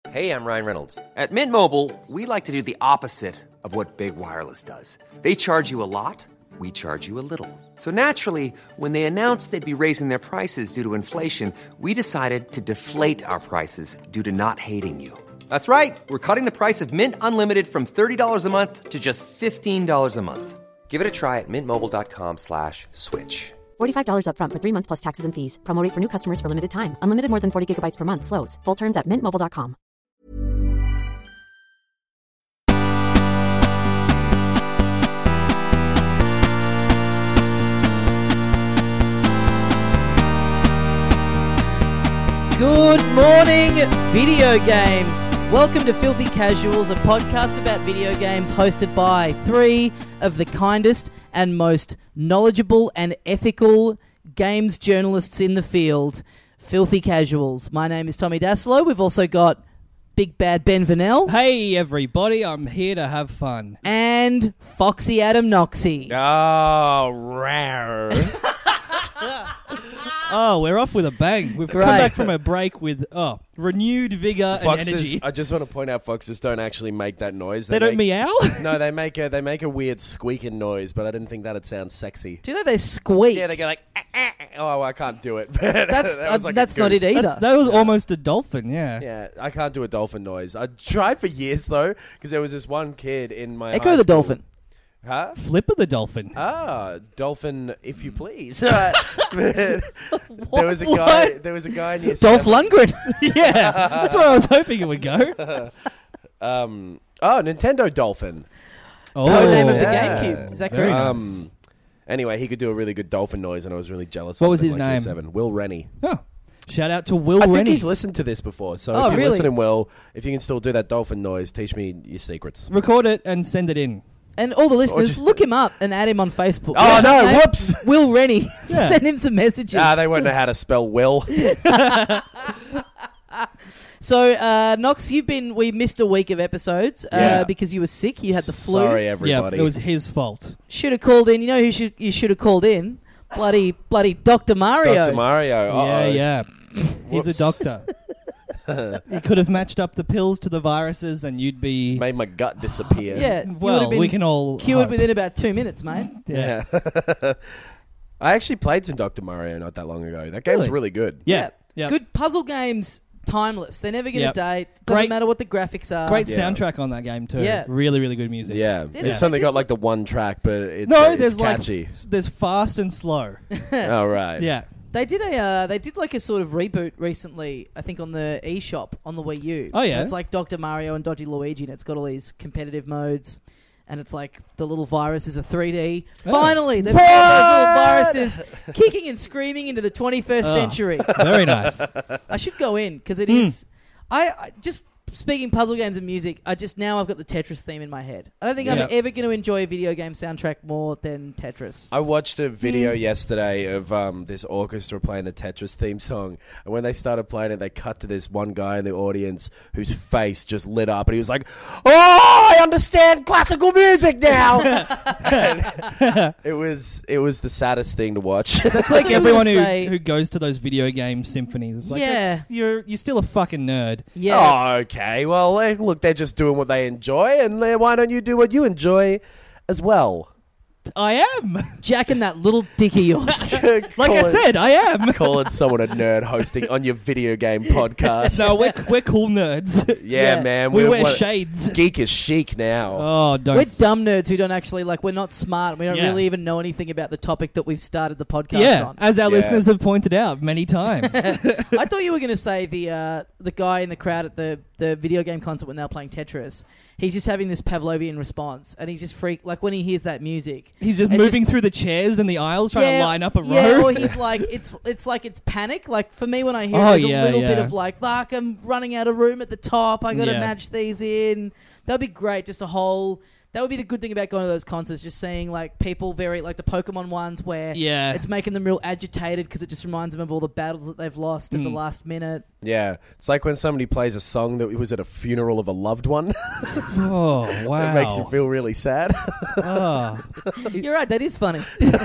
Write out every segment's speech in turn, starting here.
Hey, I'm Ryan Reynolds. At Mint Mobile, we like to do the opposite of what Big Wireless does. They charge you a lot, we charge you a little. So naturally, when they announced they'd be raising their prices due to inflation, we decided to deflate our prices due to not hating you. That's right. We're cutting the price of Mint Unlimited from $30 a month to just $15 a month. Give it a try at mintmobile.com/switch. $45 up front for 3 months plus taxes and fees. Promo rate for new customers for limited time. Unlimited more than 40 gigabytes per month. Slows full terms at mintmobile.com. Good morning, video games. Welcome to Filthy Casuals, a podcast about video games hosted by three of the kindest and most knowledgeable and ethical games journalists in the field, Filthy Casuals. My name is Tommy Daslow. We've also got Big Bad Ben Vanel. Hey everybody, I'm here to have fun. And Foxy Adam Noxie. Oh, rare. Oh, we're off with a bang. We've Great. come back from a break with renewed vigor and energy. I just want to point out, foxes don't actually make that noise. They don't meow? No, they make a weird squeaking noise, but I didn't think that'd sound sexy. Do you know they squeak? Yeah, they go like, oh, I can't do it. That was like that's a not it goose. either. That was almost a dolphin, yeah. Yeah, I can't do a dolphin noise. I tried for years, though, because there was this one kid in my Echo high the school. dolphin. Huh? Flipper the dolphin. Dolphin, if you please. There was a guy near Dolph Lundgren. Yeah, that's where I was hoping it would go. Nintendo Dolphin. Code name of the Yeah. GameCube. Is that Very correct? nice. Anyway, he could do a really good dolphin noise, and I was really jealous. What of was him, his like, year name? 7. Will Rennie. Oh, shout out to Will I think Rennie. he's listened to this before, so Oh, if you're really? listening, Will, if you can still do that dolphin noise, teach me your secrets. Record it and send it in. And all the listeners, just- look him up and add him on Facebook. Oh, What's no, his name? whoops. Will Rennie. Yeah. Send him some messages. They won't know how to spell Will. So, Knox, we missed a week of episodes Yeah. because you were sick. You had the flu. Sorry, everybody. Yeah, it was his fault. Should have called in. You know who you should have called in? Bloody Dr. Mario. Dr. Mario. Uh-oh. Yeah. He's a Whoops. doctor. He could have matched up the pills to the viruses and you'd be... Made my gut disappear. Yeah. you would Well, have been we can all cured hope. within about 2 minutes, mate. Yeah. I actually played some Dr. Mario not that long ago. That game's really good. Yeah. Good puzzle games. Timeless. They never get Yep. a date. Doesn't Great- matter what the graphics are. Great Yeah. soundtrack on that game too. Yeah. Really, really good music. Yeah. There's- It's only got like the one track, but it's, No, it's there's catchy. there's fast and slow. Oh, right. Yeah. They did like a sort of reboot recently, I think, on the eShop on the Wii U. Oh, yeah? And it's like Dr. Mario and Dodgy Luigi, and it's got all these competitive modes, and it's like the little viruses are 3D. Oh. Finally, they've got those little viruses kicking and screaming into the 21st Oh. century. Very nice. I should go in because it is. I just speaking puzzle games and music. I've got the Tetris theme in my head. I don't think I'm Yep. ever going to enjoy a video game soundtrack more than Tetris. I watched a video yesterday of this orchestra playing the Tetris theme song, and when they started playing it, they cut to this one guy in the audience whose face just lit up, and he was like, "Oh, I understand classical music now." And it was the saddest thing to watch. It's like you were everyone gonna say- who goes to those video game symphonies. It's like, Yeah. you're still a fucking nerd. Yeah. Oh, okay. Well, look, they're just doing what they enjoy, and why don't you do what you enjoy as well? I am. Jack and that little dick of yours. Like I said, I am. Calling someone a nerd hosting on your video game podcast. No, we're cool nerds. Yeah, Yeah. man. We we're wear what- shades. Geek is chic now. Oh, don't. We're dumb nerds who don't actually, we're not smart. We don't Yeah. really even know anything about the topic that we've started the podcast Yeah, on. as our Yeah. listeners have pointed out many times. I thought you were going to say the guy in the crowd at the video game concert when they were playing Tetris. He's just having this Pavlovian response, and he's just when he hears that music. He's just it moving through the chairs and the aisles trying to line up a row. Yeah, or he's like, it's like it's panic. Like for me, when I hear it, there's a little bit of like I'm running out of room at the top. I got to Yeah. match these in. That'd be great. Just a whole. That would be the good thing about going to those concerts. Just seeing like people very like the Pokemon ones where Yeah. it's making them real agitated because it just reminds them of all the battles that they've lost at the last minute. Yeah, it's like when somebody plays a song that was at a funeral of a loved one. Oh, wow. It makes you feel really sad. Oh. You're right, that is funny.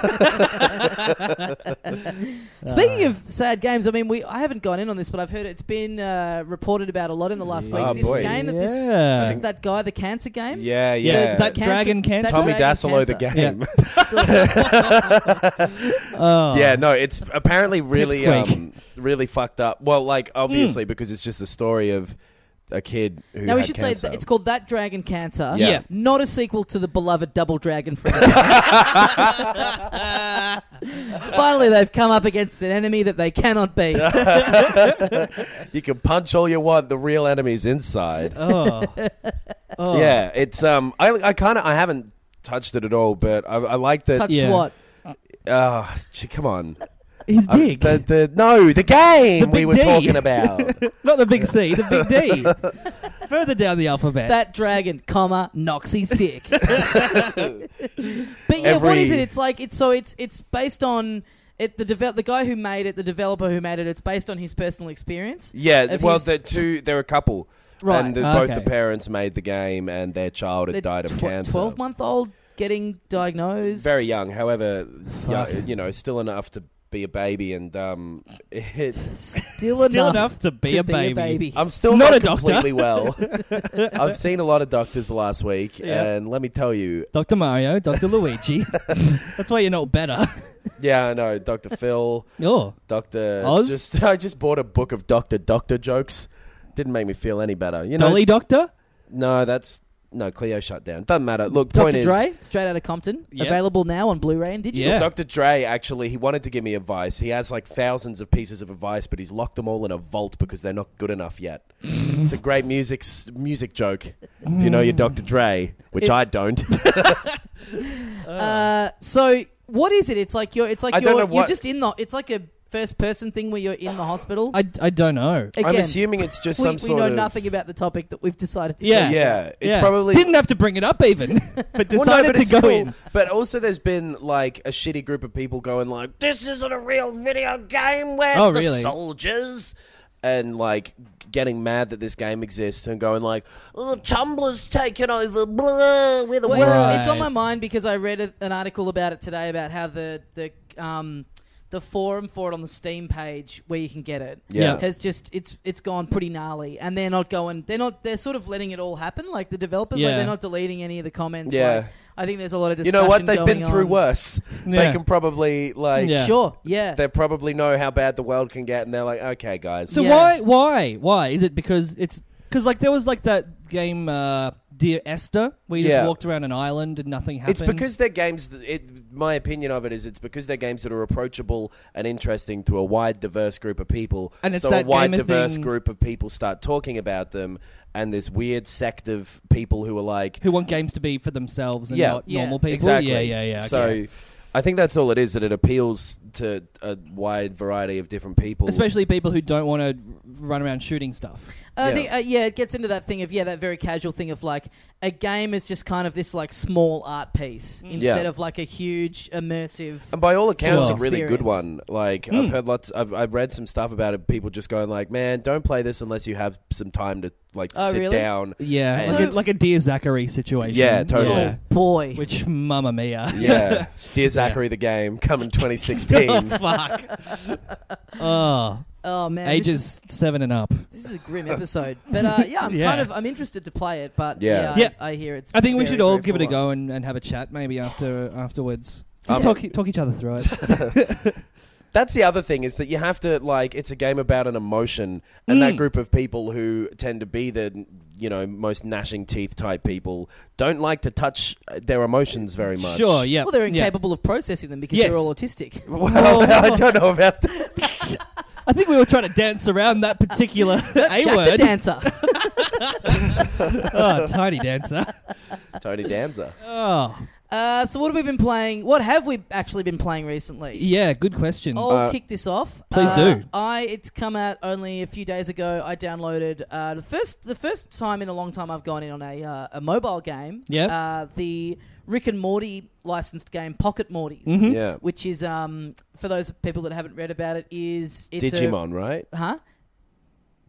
Speaking of sad games, I mean, I haven't gone in on this, but I've heard it's been reported about a lot in the last week. Oh, This boy. game that Yeah. isn't that guy, the cancer game? Yeah. That Dragon Cancer? Tommy Dragon Dassolo, the Cancer. game. Oh. Yeah, no, it's apparently really, Pipsqueak. really fucked up. Well, like, obviously, because it's just a story of a kid who Now we had should cancer. say it's called That Dragon Cancer. Yeah. Not a sequel to the beloved Double Dragon from Finally, they've come up against an enemy that they cannot beat. You can punch all you want. The real enemy's inside. Oh. Oh. Yeah, it's I haven't touched it at all, but I like that. Touched Yeah. what? Come on. His dick. The game The we big were D. talking about. Not the big C, the big D. Further down the alphabet. That dragon, comma, knocks his dick. But yeah, what is it? It's like it's based on it. The guy who made it, the developer who made it, it's based on his personal experience. Yeah, Of well, his- they're a couple. Right. And both Okay. the parents made the game, and their child had The died of cancer. 12-month-old getting diagnosed. Very young, however, Fuck. still enough to be a baby, and Still enough to be a baby. I'm still Not not a doctor. completely well. I've seen a lot of doctors last week, Yeah. and let me tell you, Dr. Mario, Dr. Luigi. That's why you're not better. yeah, I know, Dr. Phil, Oh. Dr. Oz? I just bought a book of Doctor jokes. Didn't make me feel any better. You know, Dolly Doctor? No, Cleo shut down. Doesn't matter. Look, point Dr. is, Dre, straight out of Compton, Yep. available now on Blu-ray and digital. Yeah. Dr. Dre, actually, he wanted to give me advice. He has like thousands of pieces of advice, but he's locked them all in a vault because they're not good enough yet. It's a great music joke. If you know your Dr. Dre, which I don't. So what is it? It's like I don't know you're what- just in the. It's like a first-person thing where you're in the hospital. I don't know. Again, I'm assuming it's just some we sort know of... nothing about the topic that we've decided to. Yeah. talk Yeah, about. it's probably... Didn't have to bring it up even, but Well, no, decided but to it's go cool. in. But also there's been like a shitty group of people going like, this isn't a real video game, where's Oh, the really? soldiers? And like getting mad that this game exists and going like, oh, Tumblr's taken over, blah, we're the Well, worst. it's on my mind because I read an article about it today about how the forum for it on the Steam page where you can get it Yeah. has just it's gone pretty gnarly, and they're sort of letting it all happen, like the developers, like Yeah. they're not deleting any of the comments. Yeah. Like, I think there's a lot of You discussion know what? They've been going through on. worse. They Yeah. can probably like... Yeah. Sure, yeah. They probably know how bad the world can get, and they're like, okay, guys. So Yeah. why? Is it because like there was like that game Dear Esther where you just Yeah. walked around an island and nothing happened? It's because they're games. My opinion of it is, it's because they're games that are approachable and interesting to a wide, diverse group of people. And it's so that a wide, gamer diverse thing- group of people start talking about them, and this weird sect of people who are like, who want games to be for themselves and Yeah. not Yeah. normal people. exactly, Yeah. So okay. I think that's all it is. That it appeals to a wide variety of different people, Especially people who don't want to run around shooting stuff. I Yeah. think, it gets into that thing of, that very casual thing of, like, a game is just kind of this, like, small art piece instead Yeah. of, like, a huge, immersive... And by all accounts, Sure. a really good experience. one. Like I've heard lots. I've read some stuff about it. People just going like, "Man, don't play this unless you have some time to like Oh, sit really? down." Yeah, And- like a Dear Zachary situation. Yeah, totally. Yeah. Boy. Which, mamma mia. Yeah, Dear Zachary, the game coming 2016. Fuck. Oh, Oh, man. ages 7 and up. This is a grim episode. But, I'm Yeah. I'm interested to play it, but, Yeah. Yeah. I hear it's I think we very, should all very give it a full go on. and have a chat maybe afterwards. Just talk each other through it. That's the other thing, is that you have to like. It's a game about an emotion, and that group of people who tend to be the most gnashing teeth type people don't like to touch their emotions very much. Sure, yeah. Well, they're Yeah. incapable of processing them because Yes. they're all autistic. Well, I don't know about that. I think we were trying to dance around that particular A Jack the word. Dancer. Oh, tiny dancer. Tony Danza. Oh, So what have we been playing? What have we actually been playing recently? yeah, good question. I'll kick this off. Please do. It's come out only a few days ago. I downloaded the first time in a long time I've gone in on a mobile game. Yep. The Rick and Morty licensed game Pocket Mortys, Yeah. which is for those people that haven't read about it, it's Digimon, right? Huh?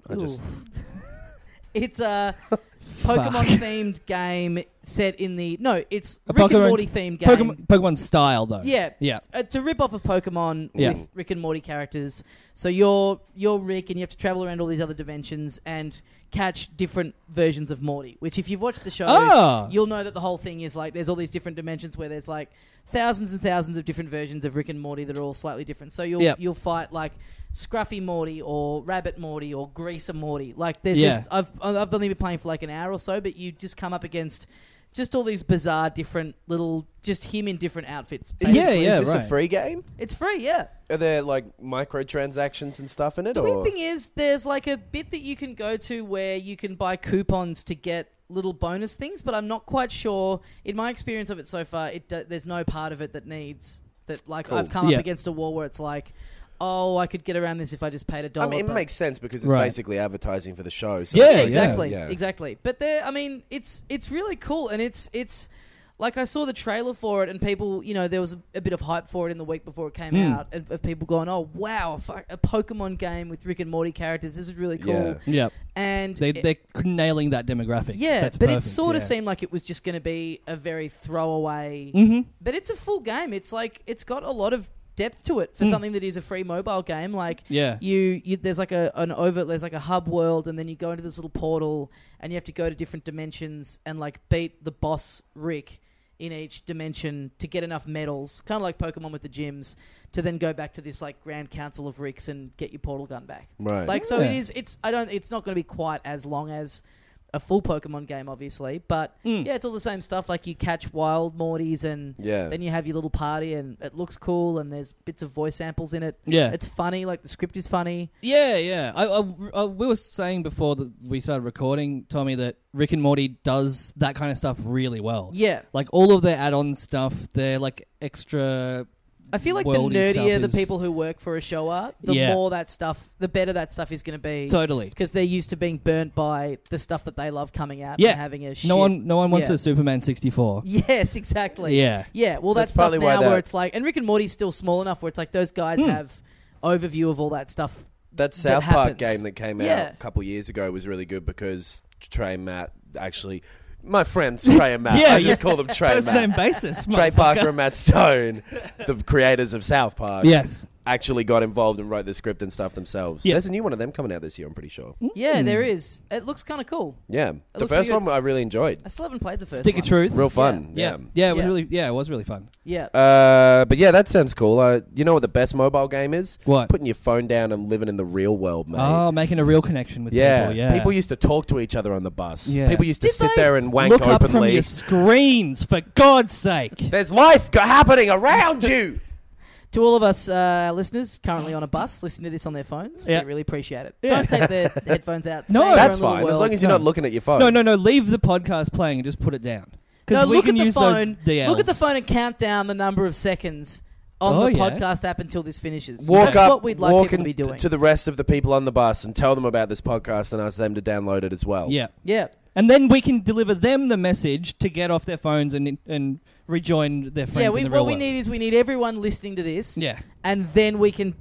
It's a Pokemon-themed game set in the... No, it's A Rick and Pokemon- Morty-themed game. Pokemon style, though. Yeah. Yeah. It's a rip-off of Pokemon Yeah. with Rick and Morty characters. So you're Rick and you have to travel around all these other dimensions and catch different versions of Morty, which if you've watched the show, Oh. you'll know that the whole thing is like there's all these different dimensions where there's like thousands and thousands of different versions of Rick and Morty that are all slightly different. So you'll fight like Scruffy Morty or Rabbit Morty or Greaser Morty. Like there's just I've only been playing for like an hour or so, but you just come up against just all these bizarre different little just him in different outfits. Is Yeah, this a right. free game? It's free, yeah. Are there like microtransactions and stuff in it? The or? weird thing is there's like a bit that you can go to where you can buy coupons to get little bonus things, but I'm not quite sure. In my experience of it so far, there's no part of it that needs that. Like Cool. I've come Yeah. up against a wall where it's like, oh, I could get around this if I just paid $1. I mean, it but- makes sense because it's Right. basically advertising for the show. So Yeah, it's like- exactly, yeah. exactly. But I mean, it's really cool, and it's like I saw the trailer for it, and people, there was a bit of hype for it in the week before it came out, of people going, "Oh wow, a Pokemon game with Rick and Morty characters! This is really cool." Yeah. Yep. And They're nailing that demographic. yeah, That's but perfect. it sort of yeah. seemed like it was just going to be a very throwaway. Mm-hmm. But it's a full game. It's like it's got a lot of depth to it for something that is a free mobile game. Like Yeah. you there's like there's like a hub world, and then you go into this little portal, and you have to go to different dimensions and like beat the boss Rick in each dimension to get enough medals, kind of like Pokemon with the gyms, to then go back to this like Grand Council of Ricks and get your portal gun back. Right. Like so, Yeah. it's not going to be quite as long as a full Pokemon game, obviously, but yeah, it's all the same stuff. Like you catch wild Mortys, and Yeah. then you have your little party, and it looks cool, and there's bits of voice samples in it. Yeah. It's funny. Like the script is funny. Yeah, yeah. We were saying before that we started recording, Tommy, that Rick and Morty does that kind of stuff really well. Yeah. Like all of their add-on stuff, they're like extra. I feel like the worldy nerdier stuff the is- people who work for a show are, the Yeah. more that stuff, the better that stuff is going to be. Totally. Because they're used to being burnt by the stuff that they love coming out Yeah. and having a shit. No one wants Yeah. a Superman 64. Yes, exactly. Yeah. Yeah, well, That's that's stuff partly why now where that- it's like... And Rick and Morty's still small enough where it's like those guys have overview of all that stuff. That South that Park happens. game that came out Yeah. a couple years ago was really good because Trey and Matt actually... My friends, Trey and Matt. Yeah, I just yeah. call them Trey and First name Matt. basis. Trey motherfucker. Parker and Matt Stone, the creators of South Park, Yes. actually got involved and wrote the script and stuff themselves. Yeah. There's a new one of them coming out this year, I'm pretty sure. Yeah, there is. It looks kind of cool. Yeah. The looks first pretty one I really enjoyed. I still haven't played the first Stick one. of Truth. Real fun. Yeah. Yeah, it was Yeah. really. Yeah, it was really fun. Yeah. But yeah, that sounds cool. You know what the best mobile game is? What? Putting your phone down and living in the real world, mate. Oh, making a real connection with yeah. people. Yeah. People used to talk to each other on the bus. Yeah. People used to Did sit they? there and wank Look up from openly. your screens, for God's sake. There's life happening around you. To all of us listeners currently on a bus listening to this on their phones, Yeah. we really appreciate it. Yeah. Don't take the headphones out. No, Stay in your That's own little fine, as world. long as you're not looking at your phone. No. Leave the podcast playing and just put it down. Because No, we look can at the use phone. those DLs. Look at the phone and count down the number of seconds on Oh, the yeah. podcast app until this finishes. Walk That's up, what we'd like walk people to be doing. to the rest of the people on the bus and tell them about this podcast and ask them to download it as well. Yeah. Yeah. And then we can deliver them the message to get off their phones and rejoin their friends Yeah, in the what real we world. need is we need everyone listening to this. Yeah. And then we can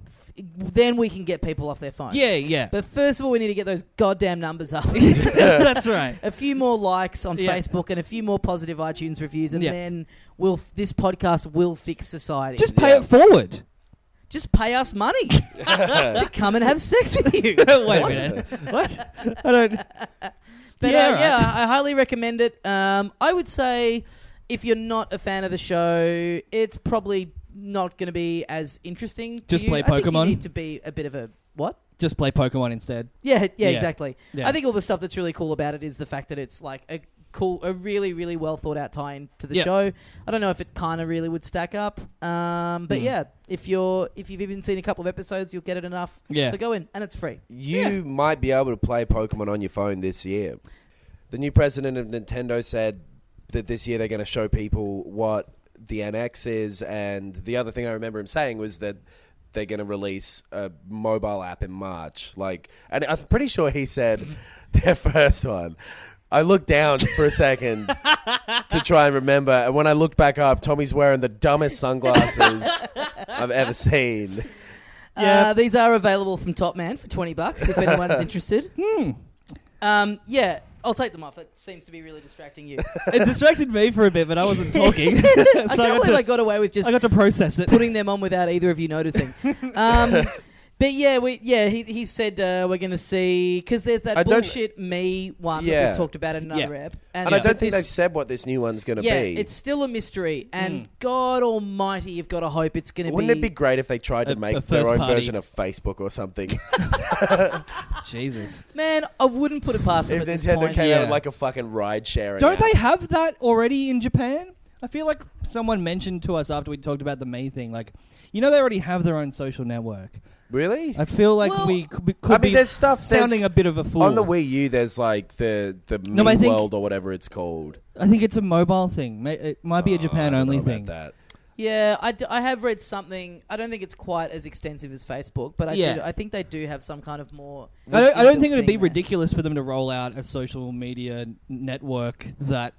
get people off their phones. Yeah. But first of all, we need to get those goddamn numbers up. That's right. A few more likes on Yeah. Facebook and a few more positive iTunes reviews, and Yeah. then this podcast will fix society. Just pay it forward. Just pay us money to come and have sex with you. Wait a minute. What? I don't. But Yeah, right. I highly recommend it. I would say if you're not a fan of the show, it's probably not going to be as interesting to Just you. play I think you Pokemon? need to be a bit of a... What? Just play Pokemon instead. Yeah, Yeah. exactly. Yeah. I think all the stuff that's really cool about it is the fact that it's like a really, really well thought out tie-in to the Yeah. show. I don't know if it kind of really would stack up, but yeah, if you've even seen a couple of episodes, you'll get it enough. Yeah. So go in, and it's free. You might be able to play Pokemon on your phone this year. The new president of Nintendo said that this year they're going to show people what the NX is, and the other thing I remember him saying was that they're going to release a mobile app in March. And I'm pretty sure he said their first one. I looked down for a second to try and remember, and when I looked back up, Tommy's wearing the dumbest sunglasses I've ever seen. These are available from Top Man for $20 if anyone's interested. Yeah, I'll take them off. That seems to be really distracting you. It distracted me for a bit, but I wasn't talking. I can't believe I got away with just I got to process it. putting them on without either of you noticing. But he said we're going to see, because there's that bullshit me one that we've talked about in another ep. And I don't think they've said what this new one's going to be. Yeah, it's still a mystery, and God almighty, you've got to hope it's going to be... Wouldn't it be great if they tried to make their own version of Facebook or something? Jesus. Man, I wouldn't put it past them If at this Nintendo point. came out with like a fucking ride-sharing Don't app. they have that already in Japan? I feel like someone mentioned to us after we talked about the me thing, like, they already have their own social network. Really? I feel like we could be there's stuff sounding a bit of a fool. On the Wii U, there's like the I think- World or whatever it's called. I think it's a mobile thing. It might be a Japan-only thing. That. Yeah, I have read something. I don't think it's quite as extensive as Facebook, but I think they do have some kind of more... I don't think it would thing be there. ridiculous for them to roll out a social media network that,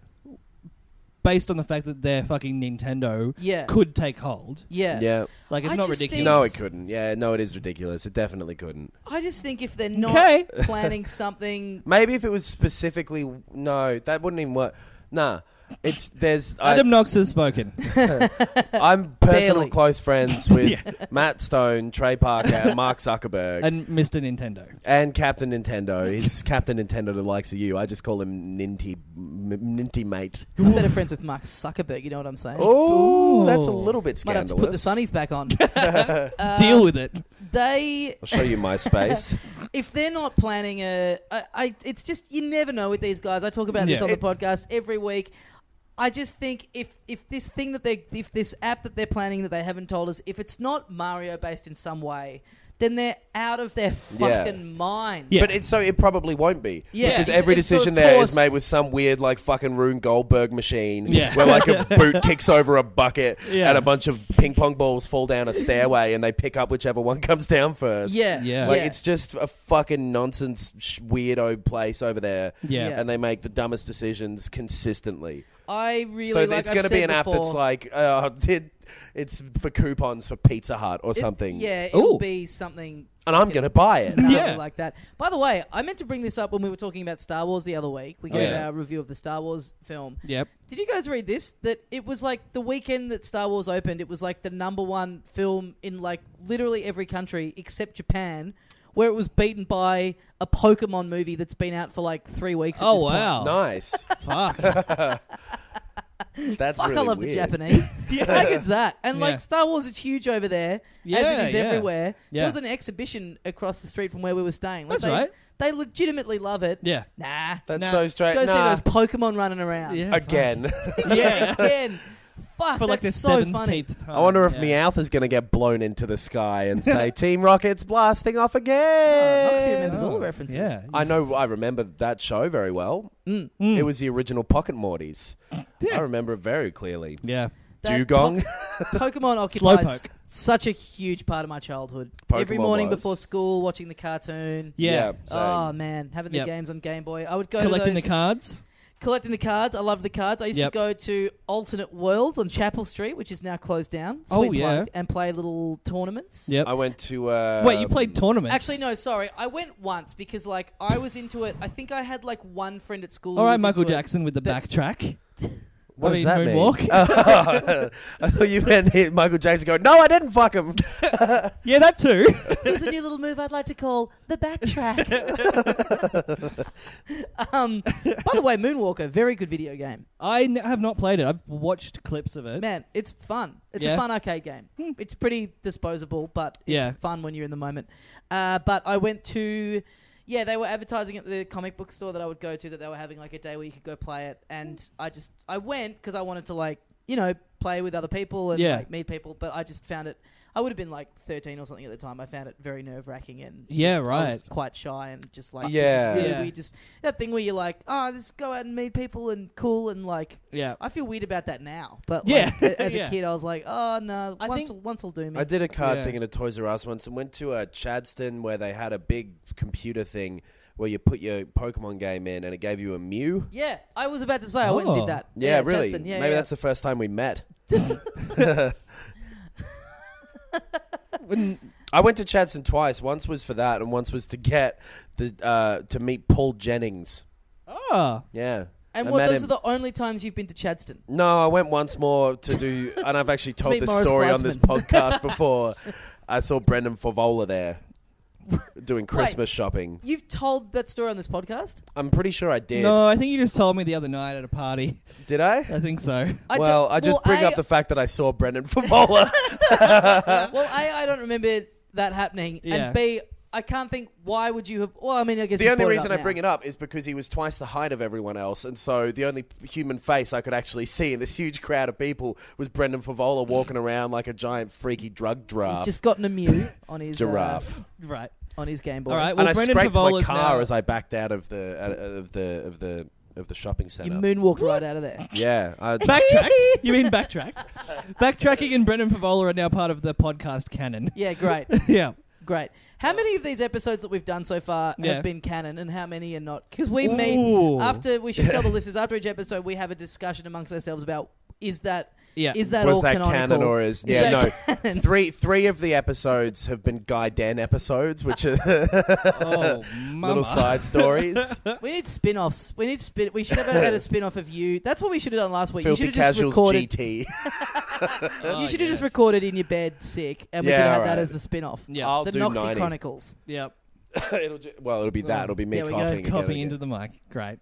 based on the fact that they're fucking Nintendo, could take hold. Yeah. Yeah. Like, it's I not just ridiculous. No, it couldn't. Yeah, no, it is ridiculous. It definitely couldn't. I just think if they're not planning something... Maybe if it was specifically... No, that wouldn't even work. Nah. Adam Knox has spoken. I'm personal Barely. close friends with Matt Stone, Trey Parker, and Mark Zuckerberg. And Mr. Nintendo. And Captain Nintendo. He's Captain Nintendo the likes of you. I just call him Ninty Mate. I'm better friends with Mark Zuckerberg, you know what I'm saying? Oh, that's a little bit Might have scandalous. to put the sunnies back on. Deal with it. I'll show you MySpace. If they're not planning it's just, you never know with these guys. I talk about this on the podcast every week. I just think if this thing if this app that they're planning that they haven't told us, if it's not Mario based in some way, then they're out of their fucking mind. Yeah. But it probably won't be. Yeah. Because every decision there is made with some weird like fucking Rune Goldberg machine where like a boot kicks over a bucket and a bunch of ping pong balls fall down a stairway and they pick up whichever one comes down first. Yeah. Like it's just a fucking nonsense weirdo place over there. Yeah. And they make the dumbest decisions consistently. I really So like it's going to be an app that's like it's for coupons for Pizza Hut or something. It'll be something. And I'm going to buy it. Like that. By the way, I meant to bring this up when we were talking about Star Wars the other week. We gave our review of the Star Wars film. Yep. Did you guys read this? That it was like the weekend that Star Wars opened, it was like the #1 film in like literally every country except Japan, where it was beaten by a Pokemon movie that's been out for like 3 weeks at this point. Wow. Nice. Fuck. That's Fuck, really I love weird. the Japanese. Like it's that. And like Star Wars is huge over there, as it is everywhere. Yeah. There was an exhibition across the street from where we were staying. Like That's right. They legitimately love it. Yeah. Nah. That's so straight. Go see Nah. those Pokemon running around. Yeah. Again. Yeah, again. Fuck, For like the that's so funny. 17th time. I wonder if Meowth is going to get blown into the sky and say, Team Rocket's blasting off again. Noxie remembers all the references. Yeah. I remember that show very well. It was the original Pocket Mortys. I remember it very clearly. Yeah. That Dugong. Pokemon occupies Slowpoke. such a huge part of my childhood. Pokemon Every morning was. before school, watching the cartoon. Yeah. same. Oh man, having the Yep. games on Game Boy. I would go Collecting to the those, cards. collecting the cards. I love the cards. I used to go to Alternate Worlds on Chapel Street, which is now closed down. Oh, Sweet yeah. plug, and play little tournaments. Yep. I went to... Wait, you played tournaments? Actually, no, sorry. I went once because, like, I was into it. I think I had, like, one friend at school. All who right, was Michael into it. Jackson with the But- backtrack. What does that mean? Moonwalk? I thought you meant Michael Jackson going, no, I didn't fuck him. Yeah, that too. There's a new little move I'd like to call the backtrack. By the way, Moonwalker, very good video game. I have not played it. I've watched clips of it. Man, it's fun. It's Yeah? a fun arcade game. It's pretty disposable, but it's Yeah. fun when you're in the moment. But I went to... Yeah, they were advertising at the comic book store that I would go to that they were having like a day where you could go play it. And I went because I wanted to like, you know, play with other people and Yeah. like meet people. But I just found it... I would have been like 13 or something at the time. I found it very nerve-wracking and Yeah, I was right. quite shy and just like Yeah. this is really Yeah. weird. Just that thing where you're like, oh, just go out and meet people and cool and like. Yeah. I feel weird about that now, but Yeah. like, as Yeah. a kid, I was like, oh no, I once will do me. I did a card Yeah. thing in a Toys R Us once and went to a Chadston where they had a big computer thing where you put your Pokemon game in and it gave you a Mew. Yeah, I was about to say I went and Oh. did that. Yeah, really. Judson, yeah, Maybe yeah. that's the first time we met. I went to Chadstone twice. Once was for that, and once was to get to meet Paul Jennings. Oh. Yeah. And those are the only times you've been to Chadstone? No, I went once more to do, and I've actually told this Morris story Gleitzman. on this podcast before. I saw Brendan Favola there doing Christmas shopping. You've told that story on this podcast? I'm pretty sure I did. No, I think you just told me the other night at a party. Did I? I think so. I just bring up the fact that I saw Brendan Favola. Well, I don't remember that happening. Yeah. And B, I can't think, why would you have... Well, I mean, I guess The you only brought it reason up I bring it up is because he was twice the height of everyone else, and so the only human face I could actually see in this huge crowd of people was Brendan Favola walking around like a giant freaky drug giraffe. He'd just gotten a mute on his... Giraffe. Right. On his Game Boy. All right. And Well, I Brendan scraped my Favola's car now... as I backed out of the shopping centre. You moonwalked right out of there. Yeah. Backtracked? You mean backtracked? Backtracking and Brendan Favola are now part of the podcast canon. Yeah, great. Yeah. Great. How many of these episodes that we've done so far Yeah. have been canon and how many are not? Because we meet, we should tell the listeners, after each episode, we have a discussion amongst ourselves about, is that was all that canonical? canon or is that canon? Three of the episodes have been Guy Den episodes, which are little side stories. We need spin-offs. We should have had a spin-off of you. That's what we should have done last week. Filthy you should have just Casuals recorded. GT. You should have just recorded in your bed, sick, and we Yeah, could have had right. that as the spin-off. Yeah. I'll The do Noxie 90. Chronicles. Yep. It'll be that. It'll be me There we go. coughing. Coughing into the mic. Great.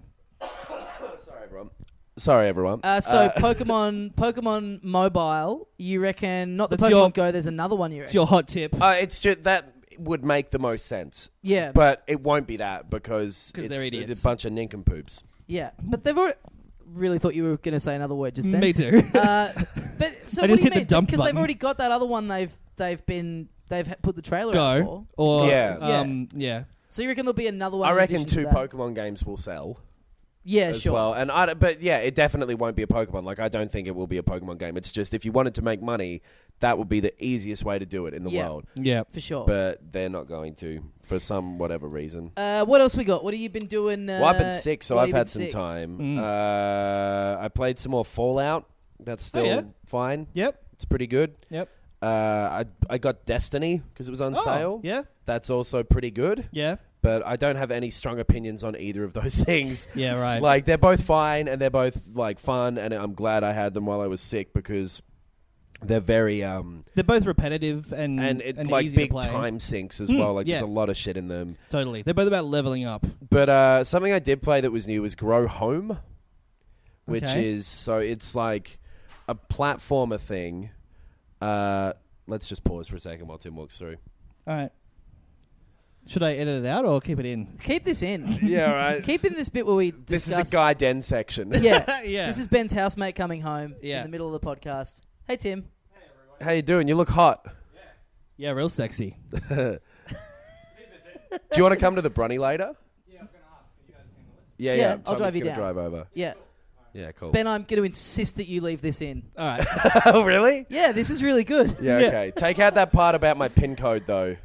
Sorry, everyone. So Pokemon Mobile, you reckon, not the That's Pokemon your- Go, there's another one you It's reckon? your hot tip. It's just that would make the most sense. Yeah. But it won't be that because they're idiots. It's a bunch of nincompoops. Yeah, but they've already... Really thought you were going to say another word just then. Me too. But so I what just do you hit the mean? dump Because they've button. already got that other one. They've put the trailer out Go. for. Or, Yeah. yeah. So you reckon there'll be another one? I in reckon addition 2 to that? Pokemon games will sell. Yeah, as sure. well. And but yeah, it definitely won't be a Pokemon. Like, I don't think it will be a Pokemon game. It's just if you wanted to make money, that would be the easiest way to do it in the world. Yeah. For sure. But they're not going to for some whatever reason. What else we got? What have you been doing? Well, I've been sick, so while I've you've had been some sick? time. I played some more Fallout. That's still fine. Yep. It's pretty good. Yep. I got Destiny because it was on sale. Yeah. That's also pretty good. Yeah. But I don't have any strong opinions on either of those things. Yeah, right. Like, they're both fine and they're both like fun, and I'm glad I had them while I was sick because they're very they're both repetitive and it's like easy big to play. time sinks as well. Like, yeah. there's a lot of shit in them. Totally. They're both about leveling up. But something I did play that was new was Grow Home, which Okay. is it's like a platformer thing. Let's just pause for a second while Tim walks through. All right. Should I edit it out or keep it in? Keep this in. Yeah, right. Keep in this bit where we This discuss. is a Guy Den section. Yeah. Yeah. This is Ben's housemate coming home Yeah. in the middle of the podcast. Hey, Tim. How you doing? You look hot. Yeah, real sexy. Do you want to come to the Brunny later? Yeah, I was going to ask. You guys handle it? Yeah, Yeah, I'll Tommy's drive you gonna down. drive over. Yeah. Yeah, cool. Ben, I'm going to insist that you leave this in. All right. Oh, really? Yeah, this is really good. Yeah, okay. Take out that part about my PIN code, though.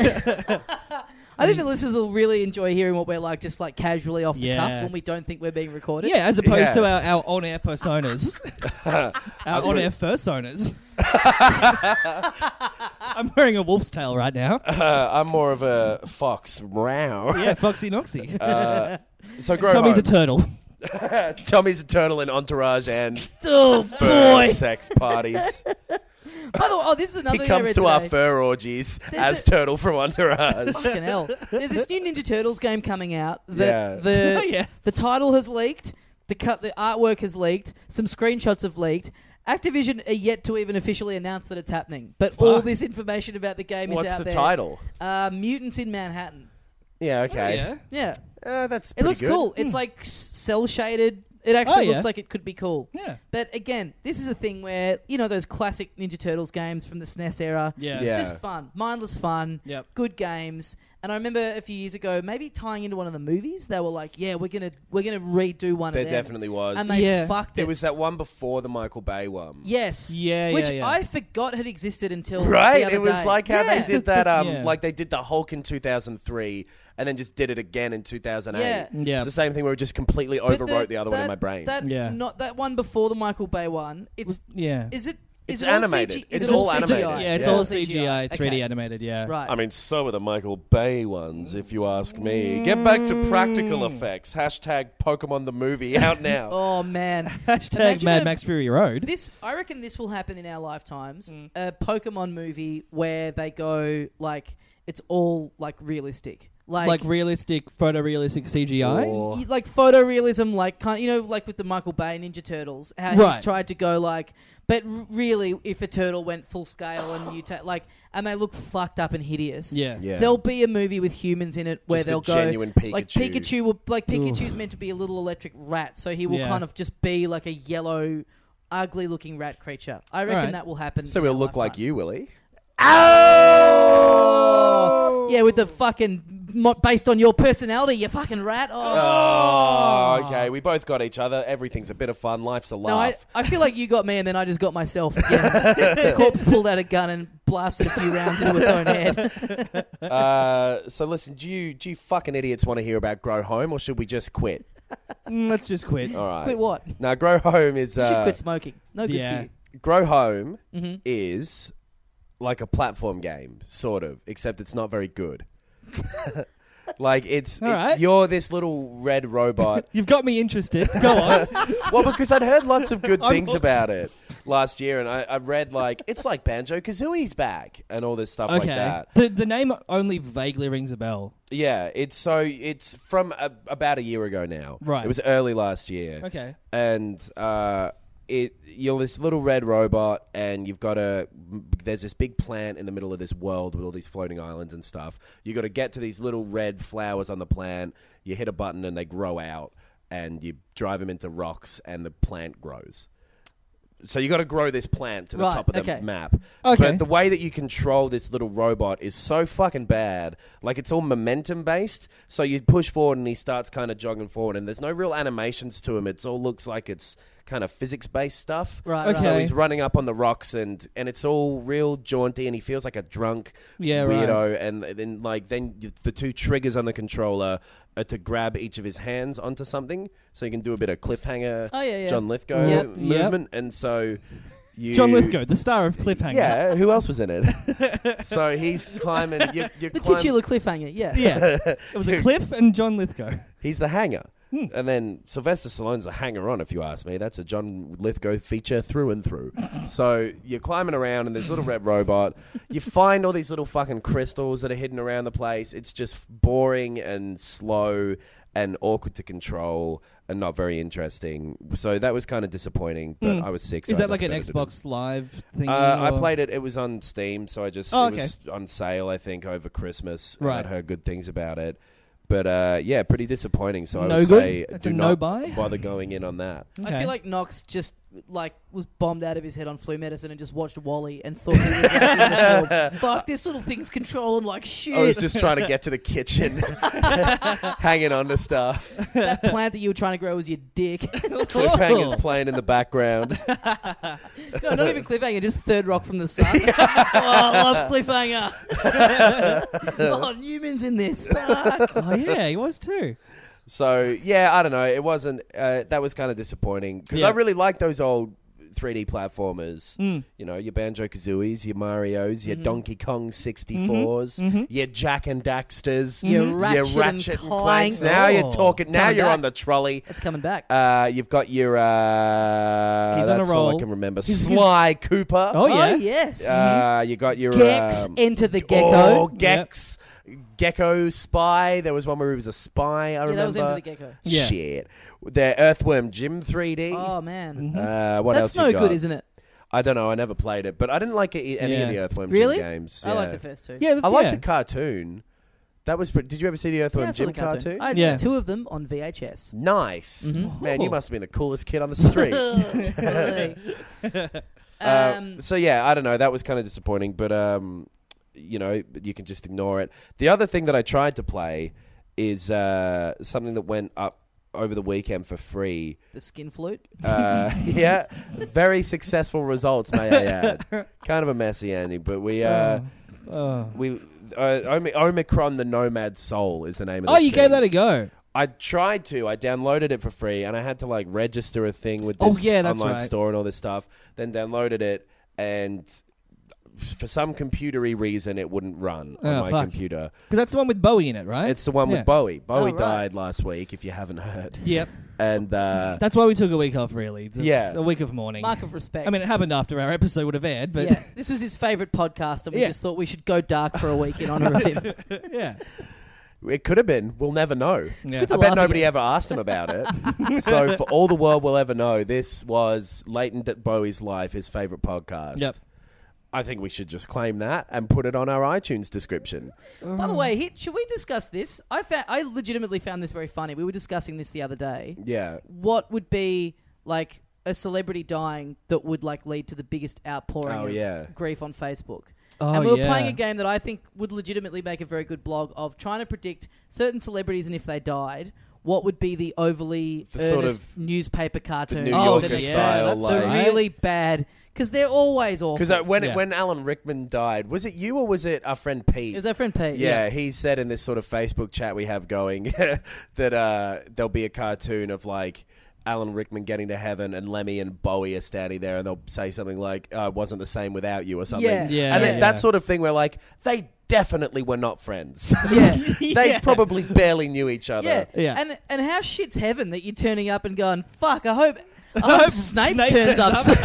I think the listeners will really enjoy hearing what we're like, just like casually off the cuff Yeah. when we don't think we're being recorded. Yeah, as opposed Yeah. to our on-air personas. Our on-air personas. I'm wearing a wolf's tail right now. I'm more of a fox. Row. Yeah, Foxy Noxy. So Grow Tommy's a Home. turtle. Tommy's a turtle in Entourage and Oh, fur boy. sex parties. By the way, this is another He thing I comes read to our today. fur orgies There's as Turtle from Entourage. Fucking hell. There's this new Ninja Turtles game coming out. Yeah. Yeah. The title has leaked. The artwork has leaked. Some screenshots have leaked. Activision are yet to even officially announce that it's happening. But all this information about the game is What's out the there. title? Mutants in Manhattan. Yeah, okay. Yeah. Yeah. That's It pretty looks good. cool. It's like cell shaded. It actually yeah. looks like it could be cool. Yeah. But again, this is a thing where, you know, those classic Ninja Turtles games from the SNES era. Yeah. Yeah. Just fun. Mindless fun. Yep. Good games. And I remember a few years ago, maybe tying into one of the movies, they were like, yeah, we're gonna redo one There of them. definitely was. And they Yeah. fucked it. There was that one before the Michael Bay one. Yes. Yeah, Which yeah. I forgot had existed until Right? the other It was day. like how Yeah. they did that, Yeah. like they did the Hulk in 2003 and then just did it again in 2008. Yeah. Yeah. It's the same thing where it just completely But overwrote the other one in my brain. That Yeah. not that one before the Michael Bay one. It's Yeah. is it It's it all animated. CG? Is It's it all CGI? animated. Yeah, it's Yeah. all CGI, 3D Okay. animated. Yeah. Right. I mean, so are the Michael Bay ones, if you ask me. Get back to practical effects. Hashtag Pokemon the movie out now. Oh man. Hashtag Imagine Mad a- Max Fury Road. I reckon this will happen in our lifetimes. A Pokemon movie where they go like it's all like realistic. Like realistic, photorealistic CGI. Or- Like photorealism, like like with the Michael Bay Ninja Turtles, how he's Right. tried to go like, but really, if a turtle went full scale and and they look fucked up and hideous, Yeah. Yeah. there'll be a movie with humans in it where Just a they'll go genuine like Pikachu. Pikachu's meant to be a little electric rat, so he will Yeah. kind of just be like a yellow, ugly-looking rat creature. I reckon Alright. that will happen. So in we'll our look like lifetime. you, Willie. Oh! Yeah, with the fucking based on your personality, you fucking rat. Oh, okay. We both got each other. Everything's a bit of fun. Life's a No, laugh. I feel like you got me, and then I just got myself again. The corpse pulled out a gun and blasted a few rounds into its own head. So listen, do you fucking idiots want to hear about Grow Home, or should we just quit? Let's just quit. All right. Quit what? Now, Grow Home is... You should quit smoking. No good yeah. for you. Grow Home Mm-hmm. is like a platform game, sort of, except it's not very good. Like, All right. you're this little red robot. You've got me interested. Go on. Well, because I'd heard lots of good I'm things hooked. about it last year, and I read, like, it's like Banjo-Kazooie's back and all this stuff like Okay. that. The name only vaguely rings a bell. Yeah, it's from about a year ago now. Right. It was early last year. Okay. And you're this little red robot, and there's this big plant in the middle of this world with all these floating islands and stuff. You got to get to these little red flowers on the plant. You hit a button and they grow out, and you drive them into rocks, and the plant grows. So you got to grow this plant to the Right, top of the okay. map. Okay. But the way that you control this little robot is so fucking bad. Like, it's all momentum based. So you push forward and he starts kind of jogging forward, and there's no real animations to him. It all looks like it's kind of physics based stuff. Right, Okay. right. So he's running up on the rocks, and it's all real jaunty, and he feels like a drunk Yeah, weirdo. right. And then the two triggers on the controller are to grab each of his hands onto something, so you can do a bit of cliffhanger, Oh, yeah, yeah. John Lithgow Yep. movement, and so you John Lithgow, the star of Cliffhanger. Yeah, who else was in it? So he's climbing. You're The climbing. titular cliffhanger, yeah. Yeah. It was a Cliff and John Lithgow. He's the hanger. And then Sylvester Stallone's a hanger-on, if you ask me. That's a John Lithgow feature through and through. So you're climbing around in this little red robot. You find all these little fucking crystals that are hidden around the place. It's just boring and slow and awkward to control and not very interesting. So that was kind of disappointing, but I was sick. So Is I that like an never did it. Xbox Live thing? I played it. It was on Steam, so it okay. was on sale, I think, over Christmas. And Right. I'd heard good things about it. But yeah, pretty disappointing. So I No would good? say That's do a not no-buy? bother going in on that. I Okay. feel like Knox just was bombed out of his head on flu medicine and just watched Wall-E and thought he was like, in the film. Fuck, this little thing's controlling like shit. I was just trying to get to the kitchen, hanging on to stuff. That plant that you were trying to grow was your dick. Cliffhanger's playing in the background. No, not even Cliffhanger, just Third Rock from the Sun. I love Cliffhanger. Oh, Newman's in this. Fuck. Oh, yeah, he was too. So yeah, I don't know. It wasn't. That was kind of disappointing because Yeah. I really liked those old 3D platformers. You know, your Banjo-Kazooies, your Marios, your Donkey Kong 64s, your Jack and Daxters, Your your Ratchet Ratchet and and Clanks. Clank. Now Oh. you're talking. Now Coming you're back. on the trolley. It's coming back. You've got your. He's on a that's all roll. I can remember. He's- Sly Cooper. Oh, yeah. yes. You got your Gex, Enter the Gecko. Oh, Gex. Gecko Spy. There was one where he was a spy. I remember. that was Enter the Gecko. Yeah. Shit. The Earthworm Jim 3D. Oh, man. What That's else? You no got? good, isn't it? I don't know. I never played it, but I didn't like any Yeah. of the Earthworm Really? Jim games. I like Yeah. the first two. Yeah, I liked yeah. the cartoon. That was. Did you ever see the Earthworm Yeah, I saw Jim the cartoon. I had Yeah. 2 of them on VHS. Nice. Mm-hmm. Man, you must have been the coolest kid on the street. So yeah, I don't know. That was kind of disappointing, but you know, you can just ignore it. The other thing that I tried to play is something that went up over the weekend for free. The skin flute. Yeah, very successful results, may I add. Kind of a messy ending, but we Omicron the Nomad Soul is the name of the Oh, you thing. gave that a go. I tried to. I downloaded it for free, and I had to like register a thing with Oh, this yeah, that's online right. store and all this stuff. Then downloaded it, and for some computery reason, it wouldn't run on my computer. Because that's the one with Bowie in it, right? It's the one with Bowie. Bowie right. died last week, if you haven't heard. Yep. And that's why we took a week off, really. It's a week of mourning. Mark of respect. I mean, it happened after our episode would have aired, but... Yeah, this was his favourite podcast, and we just thought we should go dark for a week in honour of him. Yeah. It could have been. We'll never know. Yeah. I bet nobody ever asked him about it. So for all the world will ever know, this was Leighton Bowie's life, his favourite podcast. Yep. I think we should just claim that and put it on our iTunes description. By the way, should we discuss this? I legitimately found this very funny. We were discussing this the other day. Yeah. What would be like a celebrity dying that would like lead to the biggest outpouring of grief on Facebook? And we were playing a game that I think would legitimately make a very good blog of trying to predict certain celebrities and if they died, what would be the overly earnest sort of newspaper cartoon? the New Yorker style. That's like, really bad. Because they're always awful. Because when Alan Rickman died, was it you or was it our friend Pete? It was our friend Pete. Yeah, he said in this sort of Facebook chat we have going that there'll be a cartoon of like Alan Rickman getting to heaven and Lemmy and Bowie are standing there and they'll say something like, it wasn't the same without you or something. Yeah. That sort of thing where like, they definitely were not friends. Yeah. They probably barely knew each other. Yeah. And how shit's heaven that you're turning up and going, fuck, I hope Snape turns up soon.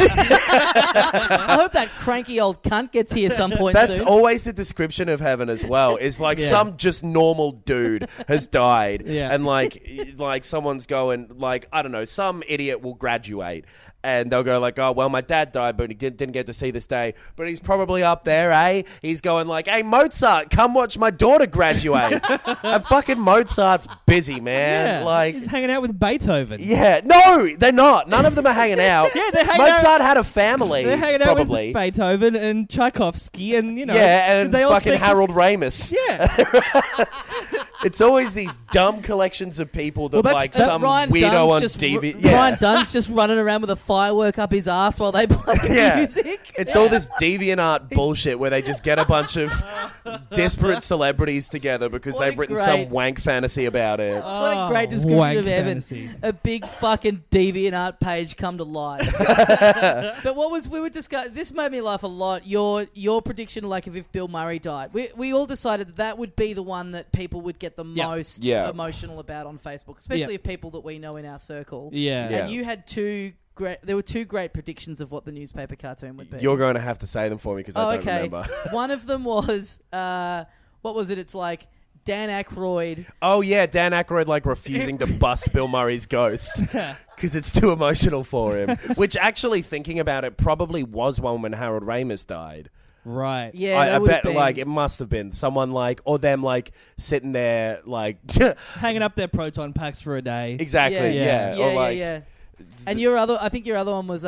I hope that cranky old cunt gets here some point soon. That's always the description of heaven as well. Is like some just normal dude has died, and like someone's going like, I don't know, some idiot will graduate. And they'll go like, oh, well, my dad died, but he didn't get to see this day. But he's probably up there, eh? He's going like, hey, Mozart, come watch my daughter graduate. And fucking Mozart's busy, man. Yeah, like he's hanging out with Beethoven. Yeah. No, they're not. None of them are hanging out. Yeah, they're hanging out. Mozart had a family, They're hanging out probably. with Beethoven and Tchaikovsky and, you know. Yeah, and they all fucking Harold Ramis. Yeah. It's always these dumb collections of people that like some Ryan weirdo Dunn's on just TV. Ryan Dunn's just running around with a firework up his ass while they play music. It's all this DeviantArt bullshit where they just get a bunch of disparate celebrities together because they've written some wank fantasy about it. What a great description of heaven. Fantasy. A big fucking DeviantArt page come to life. But we were discussing, this made me laugh a lot. Your prediction, like if Bill Murray died, we all decided that would be the one that people would get the most emotional about on Facebook, especially if people that we know in our circle. And you had there were two great predictions of what the newspaper cartoon would be. You're going to have to say them for me because I don't remember. One of them was, what was it? It's like Dan Aykroyd. Oh, yeah, Dan Aykroyd like refusing to bust Bill Murray's ghost because it's too emotional for him. Which actually, thinking about it, probably was one when Harold Ramis died. Right. Yeah, I bet like it must have been someone like, or them like sitting there like hanging up their proton packs for a day. Exactly. Yeah. And I think your other one was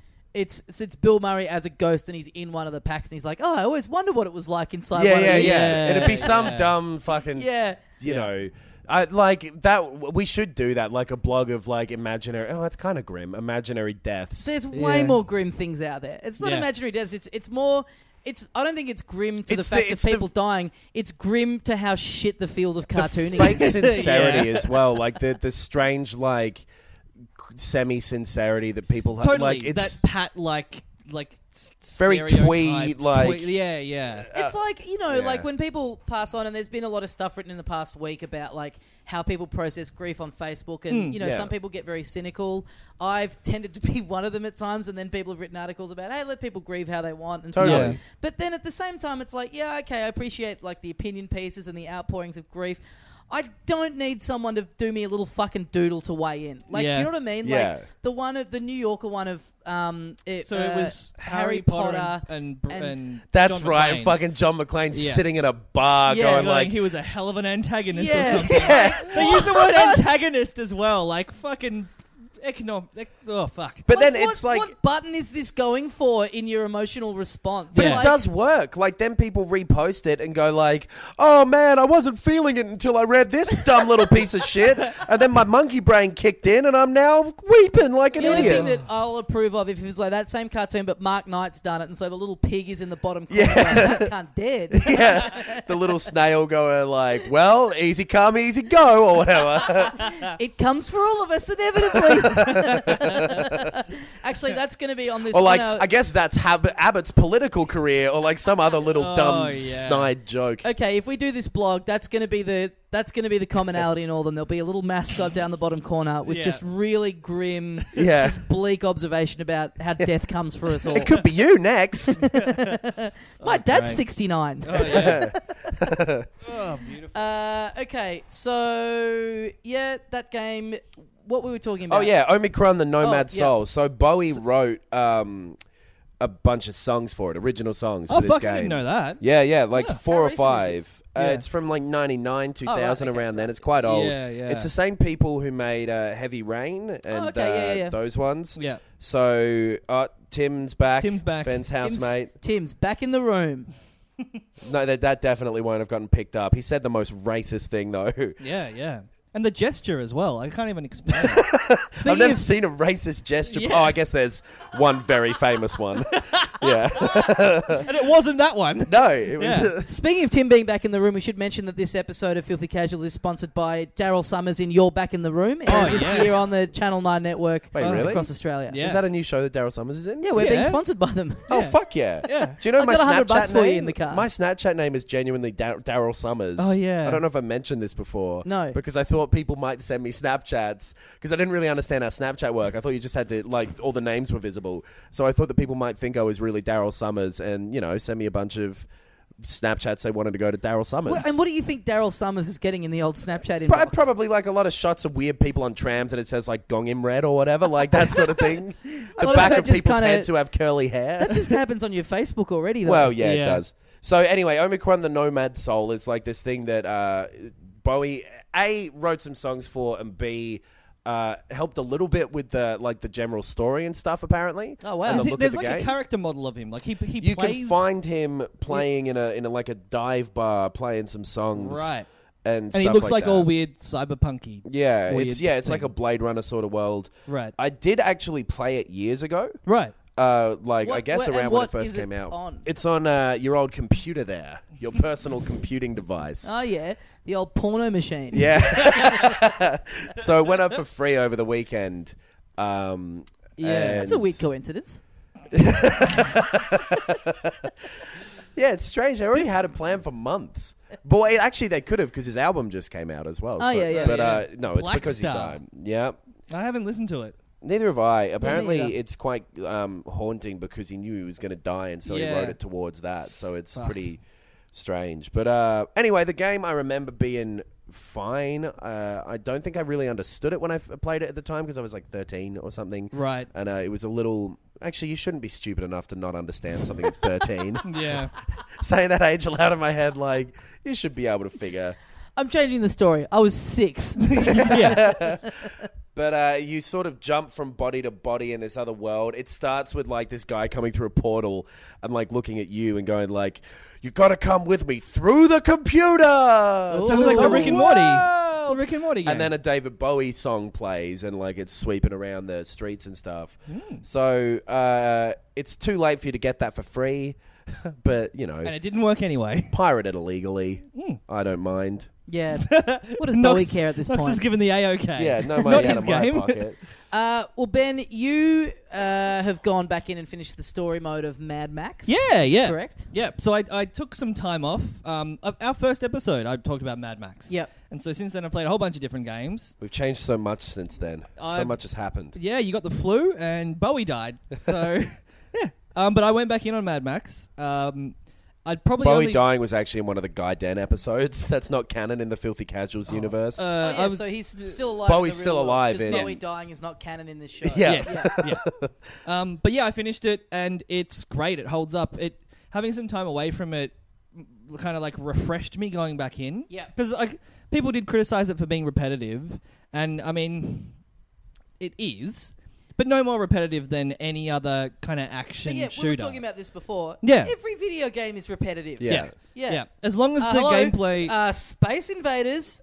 it's Bill Murray as a ghost and he's in one of the packs and he's like, oh, I always wonder what it was like inside one of these. Yeah. It'd be some dumb fucking you know. I like that. We should do that, like a blog of like imaginary. Oh, that's kind of grim. Imaginary deaths. There's way more grim things out there. It's not imaginary deaths. It's more. I don't think it's grim to the fact of people dying. It's grim to how shit the field of cartooning the fake is. Sincerity as well, like the strange like semi-sincerity that people have. Totally, like it's that pat like very twee, like yeah. It's like, you know, like when people pass on, and there's been a lot of stuff written in the past week about like how people process grief on Facebook, and you know, some people get very cynical. I've tended to be one of them at times, and then people have written articles about, hey, let people grieve how they want and stuff. Yeah. But then at the same time, it's like, yeah, okay, I appreciate like the opinion pieces and the outpourings of grief. I don't need someone to do me a little fucking doodle to weigh in. Like, do you know what I mean? Yeah. Like the New Yorker one of it was Harry Potter and that's John right. McClane. Fucking John McClane sitting in a bar going like he was a hell of an antagonist or something. They use the word antagonist as well. Like fucking oh fuck. But then it's like, what button is this going for in your emotional response? But it does work. Like, then people repost it and go like, oh man, I wasn't feeling it until I read this dumb little piece of shit, and then my monkey brain kicked in and I'm now weeping like an idiot. The only thing that I'll approve of if it's like that same cartoon but Mark Knight's done it and so the little pig is in the bottom corner like, that cunt dead. Yeah. The little snail going like, well, easy come, easy go, or whatever. It comes for all of us inevitably. Actually, actually, that's going to be on this. Or like, on our- I guess that's Abbott's political career, or like some other little snide joke. Okay, if we do this blog, that's going to be the commonality in all of them. There'll be a little mascot down the bottom corner with just really grim, just bleak observation about how death comes for us all. It could be you next. My dad's 69. Oh, yeah. Oh, beautiful. Okay, so that game. What were we talking about? Oh yeah, Omicron, the Nomad yeah. Soul. So Bowie wrote a bunch of songs for it, original songs for this fuck, game. I didn't know that. Yeah, like 4 or recent is 5. this? It's from like 99, 2000, okay. around then. It's quite old. Yeah, yeah. It's the same people who made Heavy Rain and those ones. Yeah. So Tim's back. Tim's back. Ben's housemate. Tim's back in the room. No, that definitely won't have gotten picked up. He said the most racist thing though. Yeah, yeah. And the gesture as well. I can't even explain it. I've never seen a racist gesture. Yeah. Oh, I guess there's one very famous one. Yeah. And it wasn't that one. No, it was. Yeah. Speaking of Tim being back in the room, we should mention that this episode of Filthy Casuals is sponsored by Daryl Summers in You're Back in the Room. This year on the Channel 9 network Wait, really? across Australia. Yeah. Is that a new show that Daryl Summers is in? Yeah, we're being sponsored by them. Oh, Yeah. fuck yeah. Yeah. Do you know I my got $100 Snapchat for you name? in the car. My Snapchat name is genuinely Daryl Summers. Oh, yeah. I don't know if I mentioned this before. No. Because I thought people might send me Snapchats because I didn't really understand how Snapchat worked. I thought you just had to, like, all the names were visible. So I thought that people might think I was really Daryl Summers and, you know, send me a bunch of Snapchats they wanted to go to Daryl Summers. And what do you think Daryl Summers is getting in the old Snapchat inbox? Probably like a lot of shots of weird people on trams and it says like Gong Im Red or whatever, like that sort of thing. The lot of back that of just people's kinda- heads who have curly hair. That just happens on your Facebook already, though. Well, yeah, it Yeah. does. So anyway, Omicron, the Nomad Soul is like this thing that Bowie A wrote some songs for, and B helped a little bit with the general story and stuff. Apparently, Oh, wow. And the look of There's the like game. a character model of him. Like he You plays. can find him playing in a like a dive bar, playing some songs, Right. And he stuff looks like that. all weird cyberpunky. Yeah, weird it's like thing. a Blade Runner sort of world. Right. I did actually play it years ago. Right. I What- guess and around when what it first is it came out. on? It's on your old computer there, your personal computing device. Oh, yeah. The old porno machine. Yeah. So it went up for free over the weekend. Yeah. and- That's a weird coincidence. Yeah, it's strange. They already had a plan for months. Boy, actually, they could have because his album just came out as well. Oh, yeah. But no, it's Black because Star. he died. Yeah. I haven't listened to it. Neither have I. Apparently, neither. it's quite haunting because he knew he was going to die, and so he Yeah. wrote it towards that. So it's Fuck. pretty strange. But anyway, the game I remember being fine. I don't think I really understood it when I played it at the time because I was like 13 or something. Right. And it was a little... Actually, you shouldn't be stupid enough to not understand something at 13. Yeah. Saying that age aloud in my head, like, you should be able to figure... I'm changing the story. I was 6. Yeah. But you sort of jump from body to body in this other world. It starts with like this guy coming through a portal and like looking at you and going like, "You got to come with me through the computer." Sounds like the Rick and Morty. It's a Rick and Morty game. And then a David Bowie song plays and like it's sweeping around the streets and stuff. So it's too late for you to get that for free, but you know, And it didn't work anyway. pirate it illegally. I don't mind. Yeah. What does Bowie care at this Knox point? has given the A-OK. Yeah, no Not money out his of my game. pocket. Well, Ben, you have gone back in and finished the story mode of Mad Max. Yeah. Correct? Yeah, so I took some time off. Of our first episode, I talked about Mad Max. Yep. And so since then, I played a whole bunch of different games. We've changed so much since then. So much has happened. Yeah, you got the flu, and Bowie died. So, yeah. But I went back in on Mad Max. I'd probably Bowie only... dying was actually in one of the Guy Den episodes. That's not canon in the Filthy Casuals universe. Oh, yeah, I was- so he's still alive. Bowie's in the still real world, alive 'cause in- Bowie dying is not canon in this show. Yeah. Yes. Yeah. But yeah, I finished it, and it's great. It holds up. It having some time away from it kind of like refreshed me going back in. Yeah. Because like people did criticize it for being repetitive, and I mean, it is, but no more repetitive than any other kind of action But yeah, shooter. we were talking about this before. Yeah. Every video game is repetitive. Yeah. Yeah. As long as the Hello? gameplay, Space Invaders,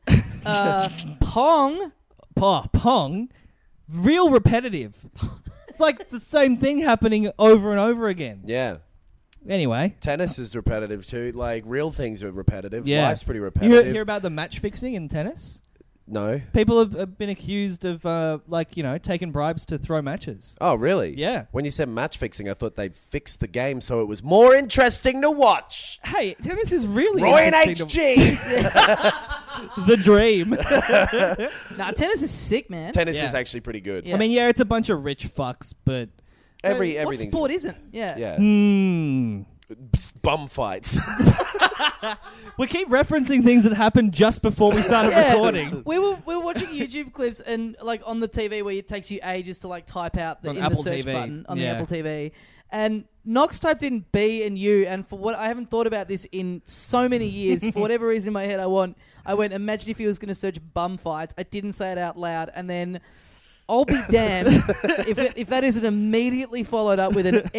Pong. Pong, real repetitive. It's like the same thing happening over and over again. Yeah. Anyway. Tennis is repetitive too. Like, real things are repetitive. Yeah. Life's pretty You repetitive. hear about the match fixing in tennis? No. People have been accused of, taking bribes to throw matches. Oh, really? Yeah. When you said match fixing, I thought they'd fixed the game so it was more interesting to watch. Hey, tennis is really Roy and interesting. HG! The dream. Nah, tennis is sick, man. Tennis Yeah. is actually pretty good. Yeah. I mean, yeah, it's a bunch of rich fucks, but... What Everything's... sport isn't? Yeah. Yeah. Bum fights. We keep referencing things that happened just before we started recording. We were watching YouTube clips and like on the TV where it takes you ages to like type out the, On in Apple the search TV. button on the Yeah. Apple TV. And Knox typed in B and U, and for what I haven't thought about this in so many years, for whatever reason in my head, I went, imagine if he was going to search bum fights. I didn't say it out loud, and then I'll be damned if that isn't immediately followed up with an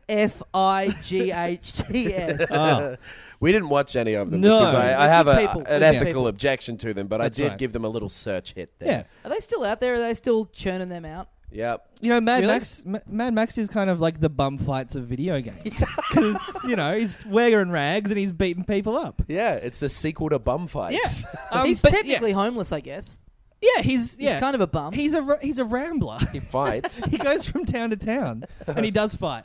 MFIGHTS. Oh. We didn't watch any of them No. because I have Good people. an Good ethical people. objection to them, but That's I did right. give them a little search hit Yeah. there. Are they still out there? Are they still churning them out? Yep. You know, Mad Really? Mad Max is kind of like the bum fights of video games. Because, he's wearing rags and he's beating people up. Yeah, it's a sequel to Bum Fights. He's but technically homeless, I guess. Yeah, he's He's kind of a bum. He's a rambler. He fights. He goes from town to town, and he does fight.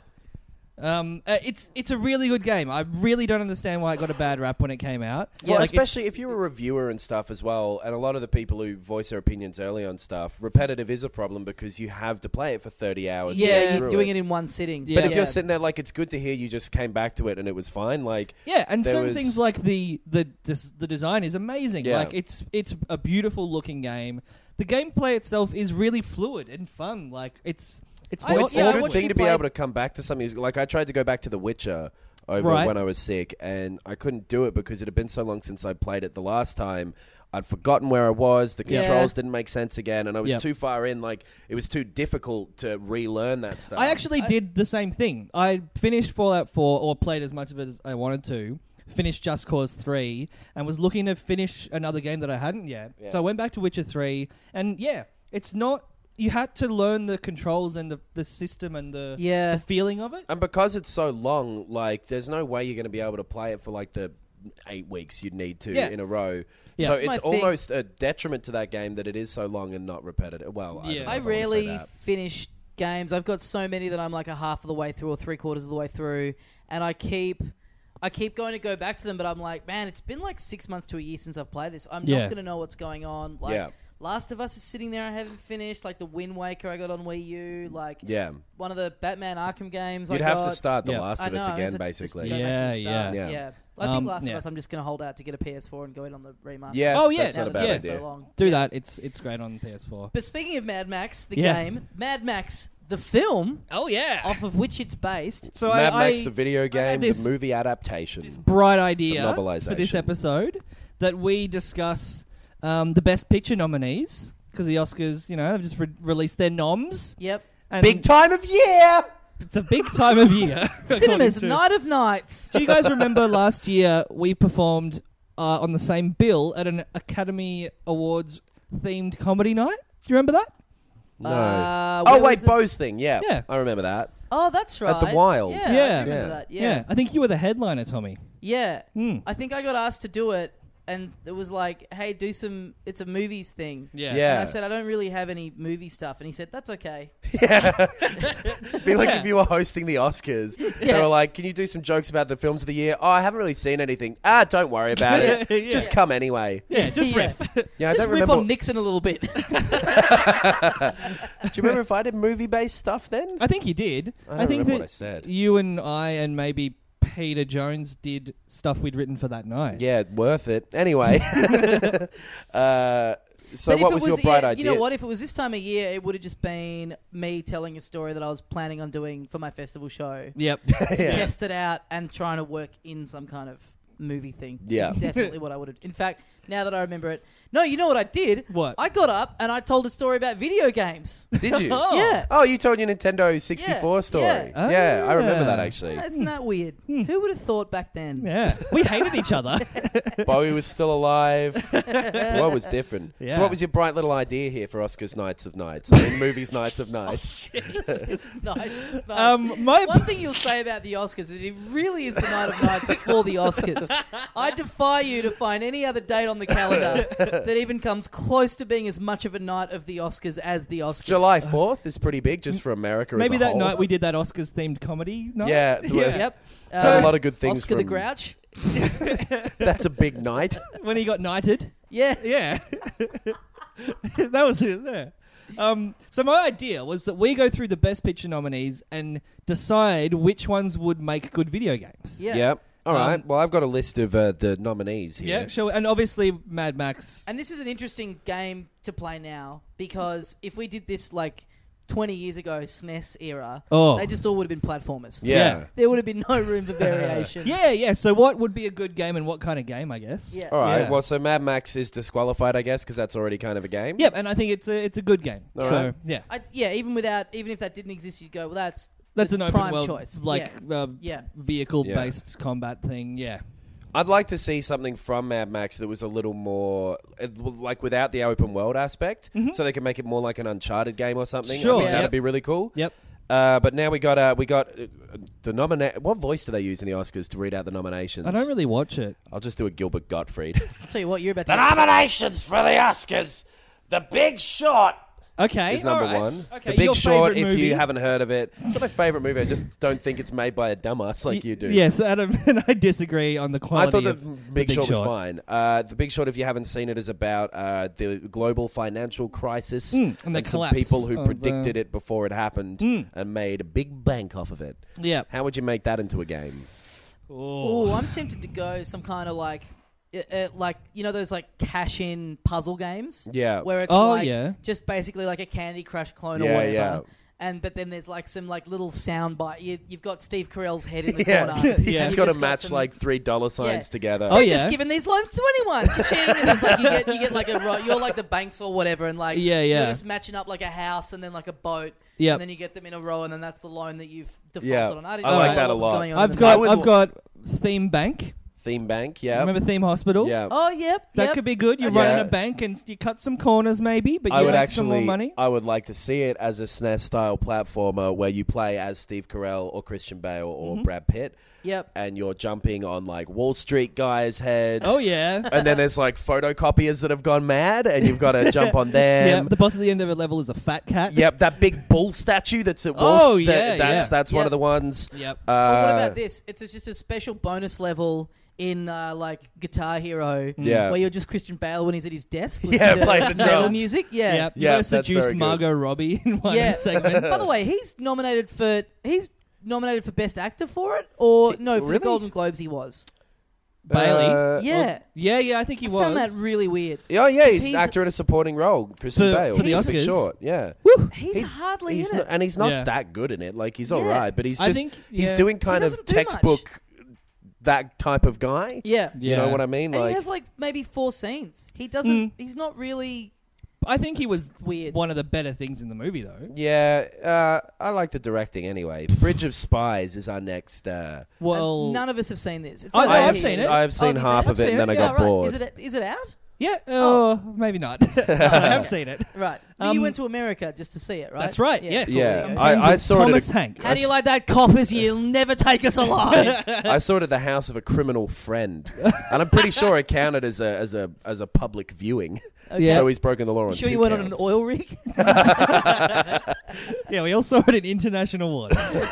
It's a really good game. I really don't understand why it got a bad rap when it came out. Well, Like, especially if you're a reviewer and stuff as well, and a lot of the people who voice their opinions early on stuff, repetitive is a problem because you have to play it for 30 hours. to yeah, get you're through doing it in one sitting. Yeah. But if you're sitting there, like, it's good to hear you just came back to it and it was fine. Like, yeah, and there certain was- things like the design is amazing. Yeah. Like it's a beautiful looking game. The gameplay itself is really fluid and fun. Like it's well, not it's yeah, I a good watched thing you to be play- able to come back to something. Like, I tried to go back to The Witcher over Right. when I was sick, and I couldn't do it because it had been so long since I played it the last time. I'd forgotten where I was. The Yeah. controls didn't make sense again, and I was Yep. too far in. Like, it was too difficult to relearn that stuff. I actually did the same thing. I finished Fallout 4, or played as much of it as I wanted to, finished Just Cause 3, and was looking to finish another game that I hadn't yet. Yeah. So I went back to Witcher 3, and yeah, it's not... You had to learn the controls and the system and the feeling of it. And because it's so long, like, there's no way you're going to be able to play it for, like, the 8 weeks you'd need to Yeah. in a row. Yeah. So That's my it's thing. almost a detriment to that game that it is so long and not repetitive. Well, I, Yeah. don't know I if wanna say rarely that. finish games. I've got so many that I'm like a half of the way through or 3/4 of the way through, and I keep going to go back to them, but I'm like, man, it's been like 6 months to a year since I've played this. I'm Yeah. not going to know what's going on. Like, Yeah. Last of Us is sitting there I haven't finished. Like the Wind Waker I got on Wii U. Like Yeah. one of the Batman Arkham games You'd I have got. to start The Yeah. Last I of know, Us I have again, to just basically. go back to the Yeah, start. yeah. Yeah. I think Last yeah. of Us I'm just going to hold out to get a PS4 and go in on the remaster. Yeah. Oh, yeah, That's not a Now bad that it's been idea. so long. Do Yeah. that. It's great on PS4. But speaking of Mad Max, the Yeah. game, Mad Max, the film, Oh, yeah. off of which it's based. So Mad I Max, the video game, this- the movie adaptation. this bright idea The for this novelisation. episode that we discuss the Best Picture nominees because the Oscars, have just released their noms. Yep. And Big time of year! It's a big time of year. Cinemas, according to- Night of Nights. Do you guys remember last year we performed on the same bill at an Academy Awards themed comedy night? Do you remember that? No. Where Oh, wait, was it? Bo's thing. Yeah. Yeah. I remember that. Oh, that's right. At the Wild. Yeah, Yeah. I do remember Yeah. that. Yeah. I think you were the headliner, Tommy. Yeah. Hmm. I think I got asked to do it, and it was like, hey, it's a movies thing. Yeah. Yeah. And I said, I don't really have any movie stuff. And he said, that's okay. It'd be like if you were hosting the Oscars. They were like, can you do some jokes about the films of the year? Oh, I haven't really seen anything. Don't worry about it. Yeah. Just come anyway. Yeah, just Yeah. riff. Yeah, I Just don't rip remember. on Nixon a little bit. Do you remember if I did movie-based stuff then? I think you did. I don't think remember that what I said. you and I and maybe Peter Jones did stuff we'd written for that night. Yeah, worth it. Anyway. So But if what it was your bright idea? You know what? If it was this time of year, it would have just been me telling a story that I was planning on doing for my festival show. Yep. Yeah. Test it out and trying to work in some kind of movie thing. Yeah. It's definitely what I would have. In fact, now that I remember it, no, you know what I did? What? I got up and I told a story about video games. Did you? Oh. Yeah. Oh, you told your Nintendo 64 Yeah, story. yeah. Yeah, I remember Ah. that actually. Isn't that weird? Who would have thought back then? Yeah. We hated each other. Bowie was still alive. What was different? Yeah. So what was your bright little idea here for Oscars Nights of Nights? I mean, movies Nights of Nights. It's nights. My One thing you'll say about the Oscars is it really is the night of nights for the Oscars. I defy you to find any other date on on the calendar that even comes close to being as much of a night of the Oscars as the Oscars. July 4th is pretty big just for America Maybe as a that whole. night we did that Oscars themed comedy night. Yeah. Yep. So a lot of good things Oscar the from- Grouch. That's a big night. When he got knighted. Yeah. Yeah. That was it there. So my idea was that we go through the Best Picture nominees and decide which ones would make good video games. Yeah. Yep. All right. Well, I've got a list of the nominees here. Yeah, sure. And obviously Mad Max. And this is an interesting game to play now because if we did this like 20 years ago, SNES era, they just all would have been platformers. Yeah. There would have been no room for variation. Yeah. So what would be a good game and what kind of game, I guess? Yeah. All right. Yeah. Well, so Mad Max is disqualified, I guess, because that's already kind of a game. Yep, and I think it's a good game. All so right. yeah. Even if that didn't exist, you'd go, well, that's That's an open prime world choice. like Yeah. vehicle based combat thing. Yeah. I'd like to see something from Mad Max that was a little more, like, without the open world aspect, so they can make it more like an Uncharted game or something. Sure. I think Yeah. that'd be really cool. Yep. But now we got the nominate. What voice do they use in the Oscars to read out the nominations? I don't really watch it. I'll just do a Gilbert Gottfried. I'll tell you what, you're about to... The nominations for the Oscars: The Big Short Okay. is number all right. one. Okay. The Big your Short, favourite if movie? you haven't heard of it, it's not my favorite movie. I just don't think it's made by a dumbass like you do. Yes, Adam and I disagree on the I quality thought the of Big Short was fine. The Big Short, if you haven't seen it, is about the global financial crisis and the some collapse people who of, predicted it before it happened and made a big bank off of it. Yeah. How would you make that into a game? Oh, I'm tempted to go some kind of like you know those like cash-in puzzle games? Yeah. Where it's Oh, like yeah. just basically like a Candy Crush clone or Yeah, whatever. yeah. But then there's like some like little sound bite. You've got Steve Carell's head in the Yeah. corner. You Yeah. just You've got to match some- like $3 signs Yeah. together. Oh, They've yeah. just given these loans to anyone. Cha-ching. And it's like you get like you're like the banks or whatever, and like Yeah. you're just matching up like a house and then like a boat. Yep. And then you get them in a row, and then that's the loan that you've defaulted Yeah. on. I know like that what a was lot. going on I've in the got movie. I've got Theme Bank. Theme Bank, yeah. Remember Theme Hospital? Yeah. Oh, yep. That yep. could be good. You're Yeah. running a bank and you cut some corners maybe, but I you would make some more actually, money. I would like to see it as a SNES style platformer where you play as Steve Carell or Christian Bale or Brad Pitt, Yep. and you're jumping on like Wall Street guys' heads. Oh yeah. And then there's like photocopiers that have gone mad, and you've got to jump on Yeah, them. the boss at the end of a level is a fat cat. Yep, that big bull statue that's at Wall Oh, Street. yeah, That's one Yep. of the ones. Yep. Well, what about this? It's just a special bonus level in like Guitar Hero, Yeah. where you're just Christian Bale when he's at his desk, Yeah, listening to playing the metal drums. music. Yeah, Yep. Yeah, You that's seduce very good. Margot Robbie in one yeah. segment. By the way, he's nominated for Best Actor for it, or no? For really? the Golden Globes, he was. Bailey. Yeah, Yeah, I think he I was. found that really weird. Oh yeah, he's, He's- actor in a supporting role. Christian For- Bale for the He's Big Oscars? Short. Yeah. He's hardly He's in not, it. and he's not Yeah. that good in it. Like he's Yeah. all right, but he's I just think, he's yeah. doing kind of doesn't do much. textbook that type of guy. Yeah, You know what I mean? and Like he has like maybe 4 scenes. He doesn't. He's not really. I think he was Weird. one of the better things in the movie, though. yeah, I like the directing anyway. Bridge of Spies is our next. Well, None of us have seen this. It's I- not I've like seen he's- it. I've seen Oh, half have of you it, seen and then I Yeah, got right. bored. Is it out? yeah, maybe not. I have seen it. Right. But you Um, went to America just to see it, right? That's right, yes. cool. Yeah, There you go. I Friends with saw it at Thomas a- Hanks. How do you like that, coppers? You'll never take us alive. I saw it at the house of a criminal friend, and I'm pretty sure it counted as a public viewing. Yeah. So he's broken the law on You sure 2 you went on an counts. oil rig? Yeah, we all saw it in international waters.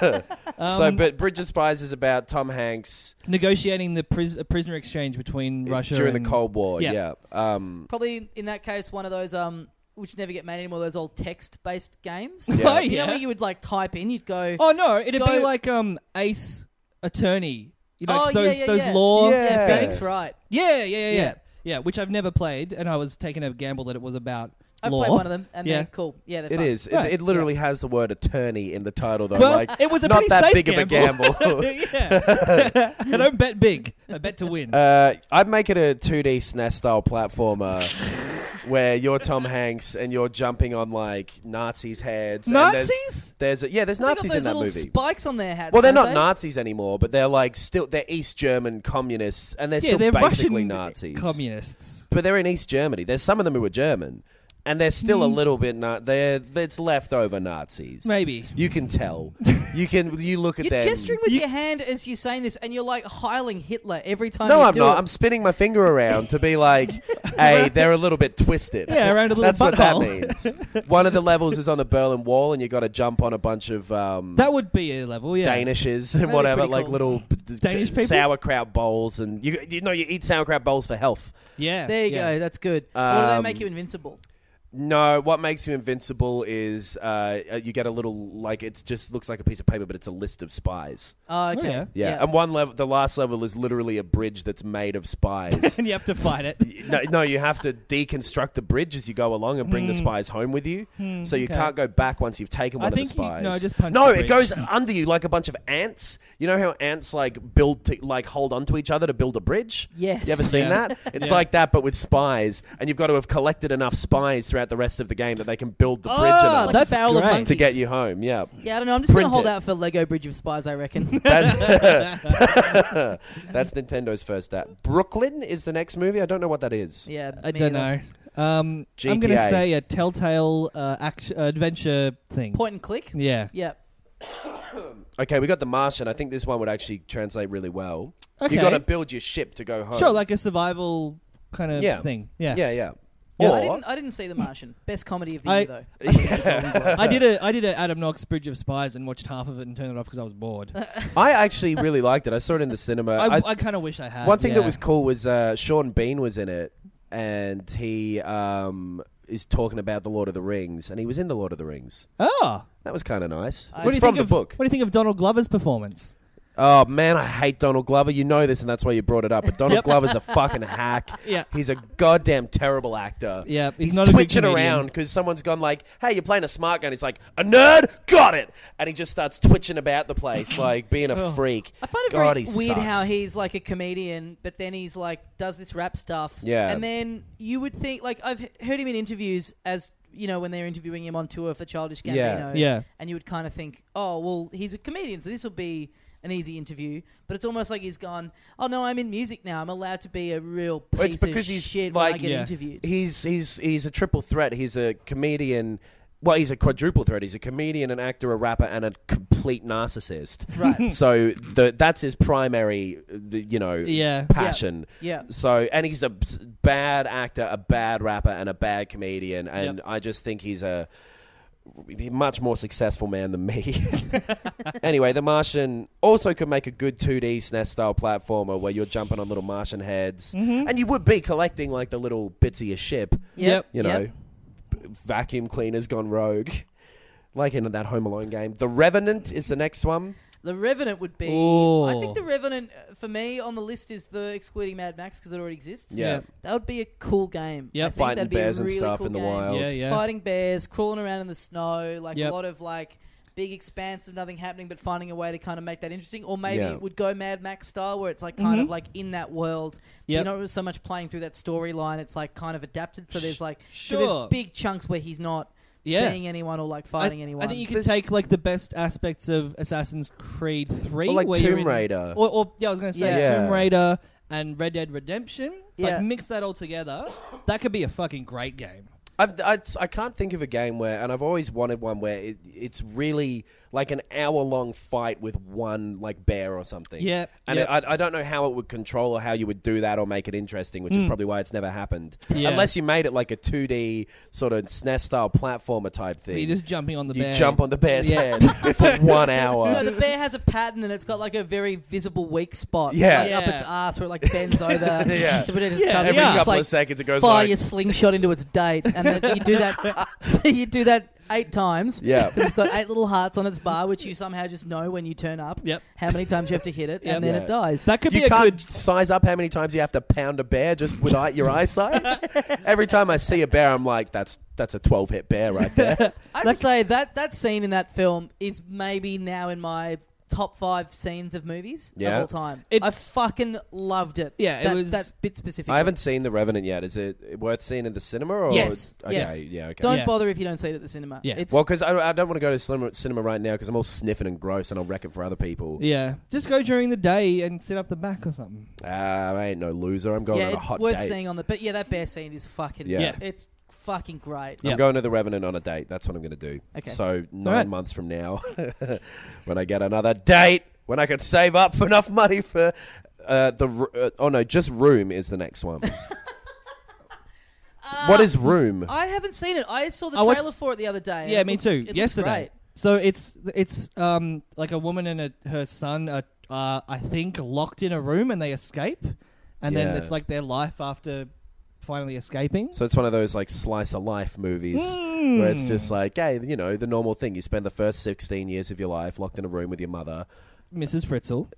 But Bridge of Spies is about Tom Hanks Negotiating the prisoner exchange between Russia during and the Cold War. Yeah. Yeah. Probably in that case, one of those which never get made anymore. Those old text-based games. Yeah. Oh, You know yeah. where you would like type in, you'd go. Oh no, it'd be Go- like Ace Attorney. You know, Oh, those yeah, those yeah. law. Yeah. Yeah, Yes. Phoenix Wright. Yeah. Yeah, which I've never played, and I was taking a gamble that it was about I've law. played one of them, and Yeah. they're cool. Yeah, they're It fun. is. Right. It literally has the word attorney in the title, though. Well, like, it was a not pretty that safe big of a gamble. Yeah. I don't bet big. I bet to win. I'd make it a 2D SNES style platformer where you're Tom Hanks and you're jumping on like Nazis' heads. and Nazis? there's They Nazis got in those that little movie. spikes on their hats. Well, they're don't not they? Nazis anymore, but they're like they're East German communists, and they're Yeah, still they're basically Russian Nazis. communists. But they're in East Germany. There's some of them who are German, And they're still a little bit it's leftover Nazis. Maybe. You can tell. You look at You're them. gesturing with your hand as you're saying this, and you're like hiling Hitler every time No, you I'm do not. it. I'm spinning my finger around to be like, hey, they're a little bit twisted. Yeah, around a little That's what that butthole. means. One of the levels is on the Berlin Wall, and you got to jump on a bunch of That would be a level, yeah. Danishes and That'd be whatever, pretty like cool. little Danish people? sauerkraut bowls, and you eat sauerkraut bowls for health. Yeah. There you yeah. go. That's good. Or do they make you invincible? No, what makes you invincible is you get a little, like, it just looks like a piece of paper, but it's a list of spies. Oh, okay. yeah. Yeah, and one level, the last level is literally a bridge that's made of spies. And you have to fight it. No, you have to deconstruct the bridge as you go along and bring the spies home with you. So you can't go back once you've taken one of the think spies. just punch No, the it bridge. goes under you like a bunch of ants. You know how ants hold onto each other to build a bridge? Yes. You ever seen Yeah. that? It's Yeah. like that, but with spies. And you've got to have collected enough spies throughout the rest of the game that they can build the bridge Ah, enough that's Barrel of great. Monkeys. to get you home. Yeah. Yeah, I don't know. I'm just going to Print hold it. out for Lego Bridge of Spies, I reckon. That's Nintendo's first app. Brooklyn is the next movie. I don't know what that is. Yeah, I me don't either. know. I'm going to GTA. say a Telltale adventure thing. Point and click? Yeah. Yeah. Okay, we got The Martian. I think this one would actually translate really well. Okay. You got to build your ship to go home. Sure, like a survival kind of Yeah. thing. Yeah. Yeah. Yeah, Or- I didn't see The Martian. Best comedy of the I- year, though. I did a Adam Knox Bridge of Spies and watched half of it and turned it off because I was bored. I actually really liked it. I saw it in the cinema. I kind of wish I had. One thing that yeah. was cool was Sean Bean was in it, and he is talking about the Lord of the Rings, and he was in the Lord of the Rings. Oh, That was kind of nice. What what do It's you from think the of book. What do you think of Donald Glover's performance? Oh man, I hate Donald Glover. You know this, and that's why you brought it up. But Donald Yep. Glover's a fucking hack. Yeah. He's a goddamn terrible actor. Yeah, he's he's not a good twitching comedian. around because someone's gone like, "Hey, you're playing a smart gun." He's like, "A nerd, got it," and he just starts twitching about the place, like being a freak. I find it God, very he weird sucks. how he's like a comedian, but then he's like does this rap stuff. Yeah. And then you would think, like, I've heard him in interviews as, you know, when they're interviewing him on tour for Childish Gambino. Yeah. And you would kind of think, oh, well, he's a comedian, so this will be an easy interview. But it's almost like he's gone, oh no, I'm in music now. I'm allowed to be a real piece Well, it's because of he's shit when I like- get Yeah. interviewed. He's a triple threat. He's a comedian. Well, he's a quadruple threat. He's a comedian, an actor, a rapper, and a complete narcissist. Right. So that's his primary, Yeah. passion. Yeah. So, and he's a bad actor, a bad rapper, and a bad comedian. And Yep. I just think he's a much more successful man than me. Anyway, The Martian also could make a good 2D SNES style platformer where you're jumping on little Martian heads, and you would be collecting like the little bits of your ship. Yep. You know, vacuum cleaners gone rogue, like in that Home Alone game. The Revenant is the next one. The Revenant would be... Ooh. I think The Revenant, for me, on the list is the excluding Mad Max because it already exists. Yeah. That would be a cool game. Yep. I think Fighting that'd be bears a and really stuff cool in the game. wild. Yeah. Fighting bears, crawling around in the snow, like Yep. a lot of like big expanse of nothing happening, but finding a way to kind of make that interesting. Or maybe Yeah. it would go Mad Max style, where it's like kind of like in that world. Yep. You're not so much playing through that storyline. It's like kind of adapted. So there's like 'cause Sure. there's big chunks where he's not Yeah. seeing anyone or like fighting anyone. I think you can This- take like the best aspects of Assassin's Creed 3, Or like where you're Tomb in- Raider. or I was going to say Yeah. Tomb Raider and Red Dead Redemption. Yeah. Like mix that all together. That could be a fucking great game. I can't think of a game where, and I've always wanted one where it's really like an hour-long fight with one like bear or something. Yeah, And yeah. I don't know how it would control or how you would do that or make it interesting, which is probably why it's never happened. Yeah. Unless you made it like a 2D sort of SNES-style platformer type thing. You're just jumping on the You bear. jump on the bear's Yeah. head for 1 hour. No, the bear has a pattern and it's got like a very visible weak spot. Yeah. Like up Yeah. its ass where it like bends over. Yeah. To put it in its Yeah, cover. Every You just, couple like, of seconds it goes fire like... your slingshot into its date, and then you do that. You do that 8 times. Yeah. 'Cause it's got 8 little hearts on its bar, which you somehow just know when you turn up. Yep. How many times you have to hit it, Yep. and then Yeah. it dies. That could be You a can't good. size up how many times you have to pound a bear just with your eyesight. Every time I see a bear, I'm like, that's a 12-hit bear right there. I have to say that scene in that film is maybe now in my top 5 scenes of movies Yeah. of all time. I It's- fucking loved it. Yeah, it that, was- that bit specifically. I haven't seen The Revenant yet. Is it worth seeing in the cinema? Or? Yes, Okay, yes. yeah, okay. Don't Yeah. bother if you don't see it at the cinema. Yeah. It's Well, because I don't want to go to cinema right now because I'm all sniffing and gross and I'll wreck it for other people. Yeah, just go during the day and sit up the back or something. I ain't no loser. I'm going on a hot worth date. seeing on the. But yeah, that bear scene is fucking. Yeah. It's fucking great. Yeah. I'm going to The Revenant on a date. That's what I'm going to do. Okay. So 9 Alright. months from now, when I get another date, when I can save up enough money for just Room is the next one. What is Room? I haven't seen it. I saw the I watched- trailer for it the other day. Yeah, It me looks- too. it looks Yesterday. great. So it's like a woman and her son are I think locked in a room and they escape, and then Yeah. it's like their life after finally escaping. So it's one of those like slice of life movies where it's just like, hey, you know, the normal thing. You spend the first 16 years of your life locked in a room with your mother. Mrs. Fritzl.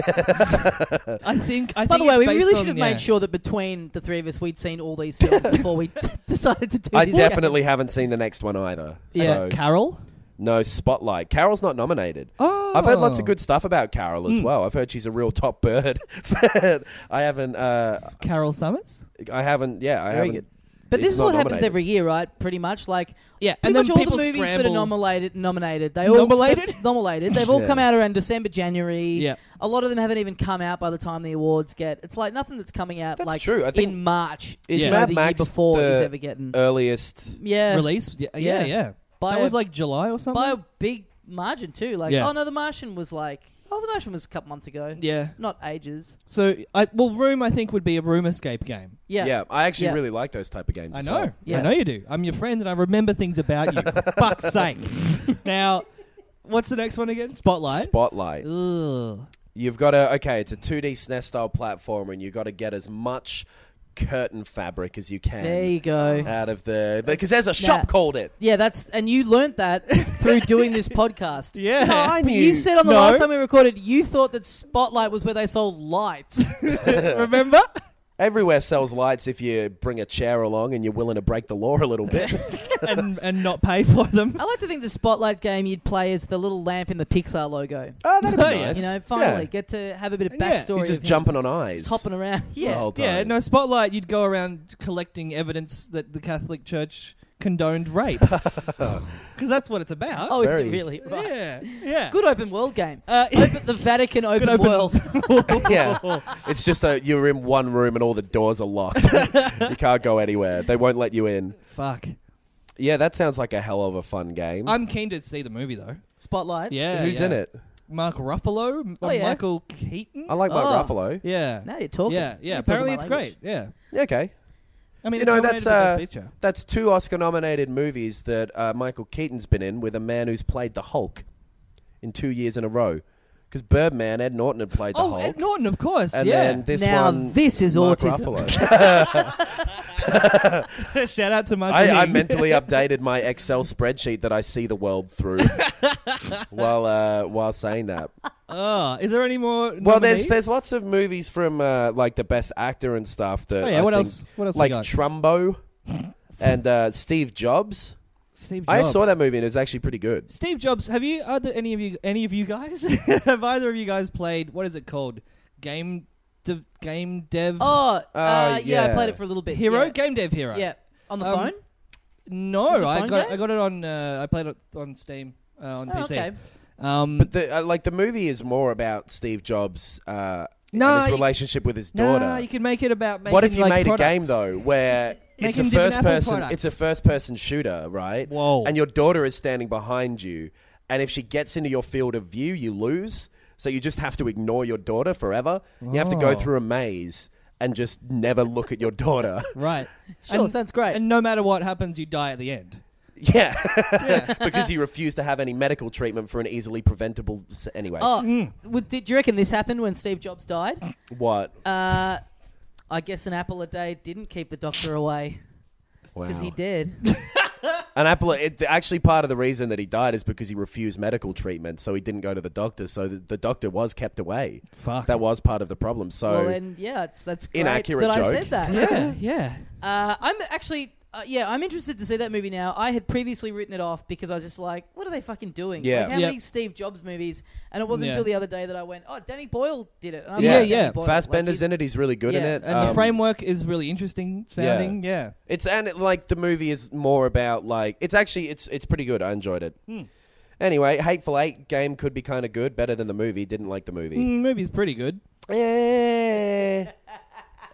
I think. By the way, it's we based really on- should have yeah. made sure that between the three of us, we'd seen all these films before we decided to do I this. definitely haven't seen the next one either. Yeah, So, Carol. no, Spotlight. Carol's not nominated. Oh, I've heard lots of good stuff about Carol as well. I've heard she's a real top bird. But I haven't. Carol Summers. I haven't. Yeah, I Very haven't. good. But this it's is not what happens nominated. every year, right? Pretty much, like Yeah, pretty and much then all the people movies that are scramble. nominated, they all Nominated? they've nominated. They've all Yeah. come out around December, January. Yeah. A lot of them haven't even come out by the time the awards get. It's like nothing that's coming out That's like true. I think- in March. Is you know, Mad the Max year before the is ever getting earliest? yeah Release. Yeah. Yeah. By That a- was like July or something. by a big margin too. Like Yeah. oh no, The Martian was like the Martian was a couple months ago. Yeah. Not ages. So, Room I think would be a room escape game. Yeah. I actually Yeah. really like those type of games. I as know. well. Yeah. I know you do. I'm your friend and I remember things about you. For fuck's sake. Now, what's the next one again? Spotlight. Spotlight. Ugh. You've got to. Okay, it's a 2D SNES style platformer, and you've got to get as much curtain fabric as you can. There you go. Out of because there's a shop called it. Yeah, and you learnt that through doing this podcast. Yeah. No, I But knew. you said on the No. last time we recorded, you thought that Spotlight was where they sold lights. Remember? Everywhere sells lights if you bring a chair along and you're willing to break the law a little bit. and not pay for them. I like to think the Spotlight game you'd play as the little lamp in the Pixar logo. Oh, that'd be Oh, yeah. nice. You know, finally Yeah. get to have a bit of Yeah. backstory. You're just of him jumping on eyes. just hopping around. Yes. whole time. Yeah, no, Spotlight, you'd go around collecting evidence that the Catholic Church condoned rape. Because that's what it's about. Oh, it's Very. really right. yeah. Yeah. Good open world game. Good The Vatican open open- world. Yeah, it's just you're in one room and all the doors are locked. You can't go anywhere. They won't let you in. Fuck. Yeah, that sounds like a hell of a fun game. I'm keen to see the movie, though. Spotlight. Yeah. Who's yeah. in it? Mark Ruffalo? Oh, yeah. Michael Keaton? I like Mark Oh. Ruffalo. Yeah. Now you're talking. Yeah, You're talking Apparently my it's language. great. Yeah. Yeah, okay. I mean, You it's know, nominated for Best Picture. That's 2 Oscar-nominated movies that Michael Keaton's been in with a man who's played the Hulk in 2 years in a row. Because Birdman, Ed Norton had played the Oh, Hulk. Ed Norton, of course. And yeah. then this Now one, this is Mark autism. Ruffalo. Shout out to Mark. I mentally updated my Excel spreadsheet that I see the world through while saying that. Oh, is there any more? Well, nominees? there's lots of movies from like the Best Actor and stuff. That Oh yeah. I What think- else? What else? Like we got? Trumbo and Steve Jobs. Steve Jobs. I saw that movie and it was actually pretty good. Steve Jobs. Have you? Are there any of you guys? Have either of you guys played? What is it called? Game Dev Oh, yeah, I yeah. played it for a little bit. Hero. Yeah. Game Dev Hero. Yeah. On the Um, phone? No, Was it a I phone got game? I got it on. I played it on Steam on Oh, PC. okay. But the movie is more about Steve Jobs and No, his you- relationship with his Nah, daughter. you can make it about making What if you like, made products. a game though where it's a Making different first Apple person products. it's a first person shooter, right? Whoa. And your daughter is standing behind you, and if she gets into your field of view, you lose. So you just have to ignore your daughter forever. You have to go Oh. through a maze and just never look at your daughter. Right. Sure, sounds great. And no matter what happens, you die at the end. Yeah. Because you refuse to have any medical treatment for an easily preventable anyway. Oh, do you reckon this happened when Steve Jobs died? What? I guess an apple a day didn't keep the doctor away because Wow. he did. An apple. Actually, part of the reason that he died is because he refused medical treatment, so he didn't go to the doctor. So the doctor was kept away. Fuck. That was part of the problem. So Well, then, yeah, that's great Inaccurate that I joke. said that. Yeah. Yeah. I'm actually, I'm interested to see that movie now. I had previously written it off because I was just like, what are they fucking doing? Yeah. Like, how Yep. many Steve Jobs movies? And it wasn't Yeah. until the other day that I went, oh, Danny Boyle did it. And I Yeah, love yeah. Danny Boyle. Fassbender's Like, in it. He's really good in Yeah. it. And the framework is really interesting sounding. Yeah. It's like the movie is more about like it's actually it's pretty good. I enjoyed it. Anyway, Hateful Eight game could be kind of good, better than the movie. Didn't like the movie. Movie's pretty good. Eh.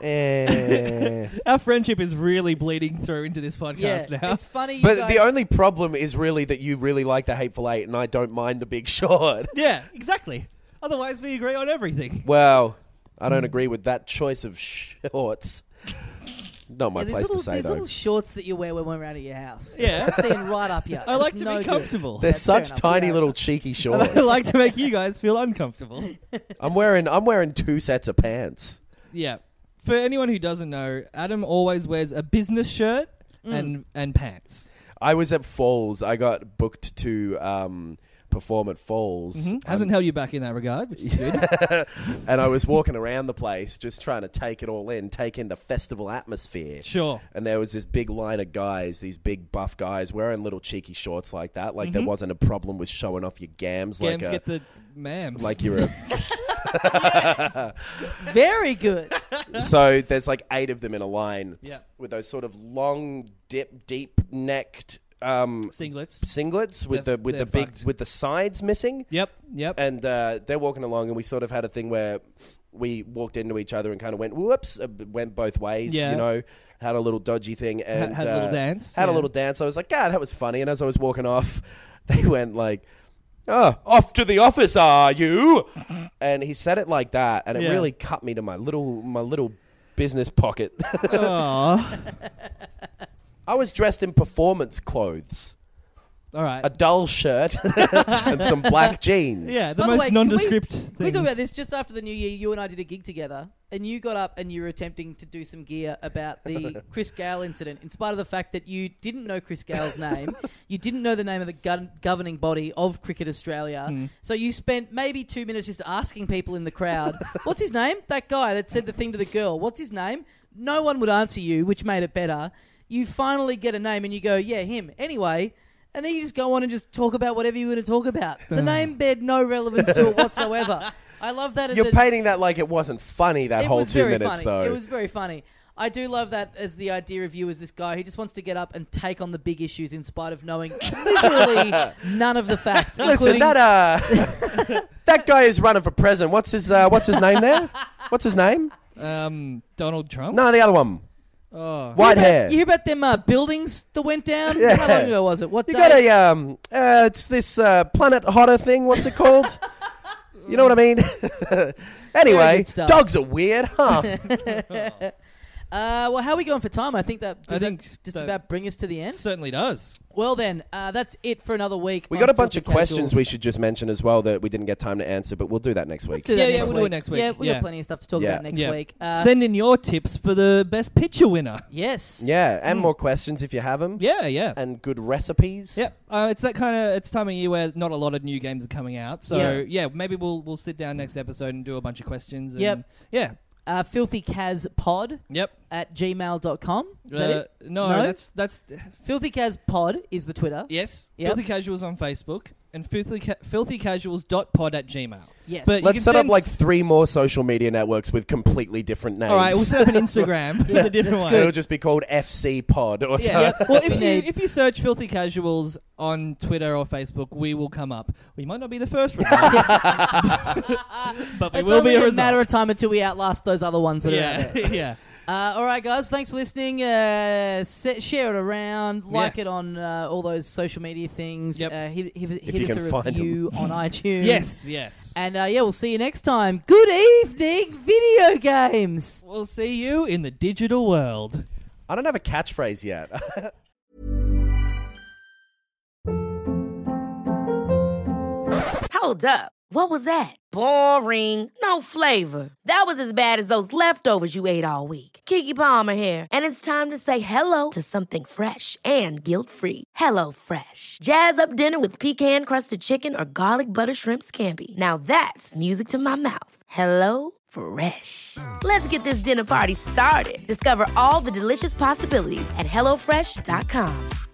Our friendship is really bleeding through into this podcast now. It's funny. You But guys, the only problem is really that you really like the Hateful Eight, and I don't mind the Big Short. Yeah, exactly. Otherwise, we agree on everything. Well, I don't agree with that choice of shorts. Not my place to say, there's though. little shorts that you wear when we're around at your house. Yeah. Seeing right up here. I like It's to no be good. comfortable. They're That's fair such enough, tiny yeah. little cheeky shorts. I like to make you guys feel uncomfortable. I'm wearing 2 sets of pants. Yeah. For anyone who doesn't know, Adam always wears a business shirt and pants. I was at Falls. I got booked to perform at Falls. Hasn't held you back in that regard, which is good. And I was walking around the place just trying to take it all in, take in the festival atmosphere. Sure. And there was this big line of guys, these big buff guys wearing little cheeky shorts like that. Like there wasn't a problem with showing off your gams. Gams get the mams. like you're a... Very good. So there's like 8 of them in a line Yeah. with those sort of long, deep-necked singlets with They're the big fucked. with the sides missing. Yep. And they're walking along, and we sort of had a thing where we walked into each other and kind of went, whoops, went both ways, Yeah. you know, had a little dodgy thing. And Had a little dance. Had a Yeah. little dance. I was like, God, that was funny. And as I was walking off, they went like, oh, off to the office, are you? And he said it like that, and it Yeah. really cut me to my little business pocket. Aw. I was dressed in performance clothes. All right. A dull shirt and some black jeans. Yeah, the By the most way, can nondescript Can we things. talk about this? Just after the new year, you and I did a gig together, and you got up and you were attempting to do some gear about the Chris Gale incident, in spite of the fact that you didn't know Chris Gale's name, you didn't know the name of the governing body of Cricket Australia, so you spent maybe 2 minutes just asking people in the crowd, what's his name? That guy that said the thing to the girl, what's his name? No one would answer you, which made it better. You finally get a name and you go, yeah, him. Anyway... And then you just go on and just talk about whatever you want to talk about. The name bear no relevance to it whatsoever. I love that as You're painting that like it wasn't funny that it whole was 2 very minutes, funny. though. It was very funny. I do love that as the idea of you as this guy who just wants to get up and take on the big issues in spite of knowing literally none of the facts. Listen, including that guy is running for president. What's his name there? What's his name? Donald Trump? No, the other one. Oh. White hair. You hear about them buildings that went down? Yeah. How long ago was it? What You day? got a it's this Planet Hotter thing. What's it called? You know what I mean? Very Anyway, good stuff. dogs are weird, huh? Well, how are we going for time? I think that does think that just that- about bring us to the end. It certainly does. Well then, that's it for another week. We on got a bunch Filthy of questions Casuals. we should just mention as well that we didn't get time to answer, but we'll do that next week. Let's do that Yeah, next we'll week. do it next week. Yeah, we Yeah. got plenty of stuff to talk Yeah. about next Yeah. week. Send in your tips for the best picture winner. Yes. Yeah, and more questions if you have them. Yeah, yeah. And good recipes. Yep. It's that kind of time of year where not a lot of new games are coming out. So yeah, maybe we'll sit down next episode and do a bunch of questions. And Yep. Yeah. FilthyCazPod Yep. at gmail.com. Is that it? No, No? that's FilthyCazPod is the Twitter. yes. Yep. Filthy Casuals on Facebook and filthycasuals.pod at Gmail. Yes. But you Let's can set up send- like 3 more social media networks with completely different names. All right, we'll set up an Instagram with a different that's one. It'll just be called FC Pod or Yeah. something. Well, We need- if you search Filthy Casuals on Twitter or Facebook, we will come up. We might not be the first result, but we it's will only be a a result. matter of time until we outlast those other ones that are out there. Yeah, yeah. All right, guys. Thanks for listening. Share it around. Like it on all those social media things. Yep. Hit you us can a find review on iTunes. Yes. And we'll see you next time. Good evening, video games. We'll see you in the digital world. I don't have a catchphrase yet. Hold up. What was that? Boring. No flavor. That was as bad as those leftovers you ate all week. Keke Palmer here, and it's time to say hello to something fresh and guilt-free. Hello Fresh. Jazz up dinner with pecan-crusted chicken or garlic butter shrimp scampi. Now that's music to my mouth. Hello Fresh. Let's get this dinner party started. Discover all the delicious possibilities at hellofresh.com.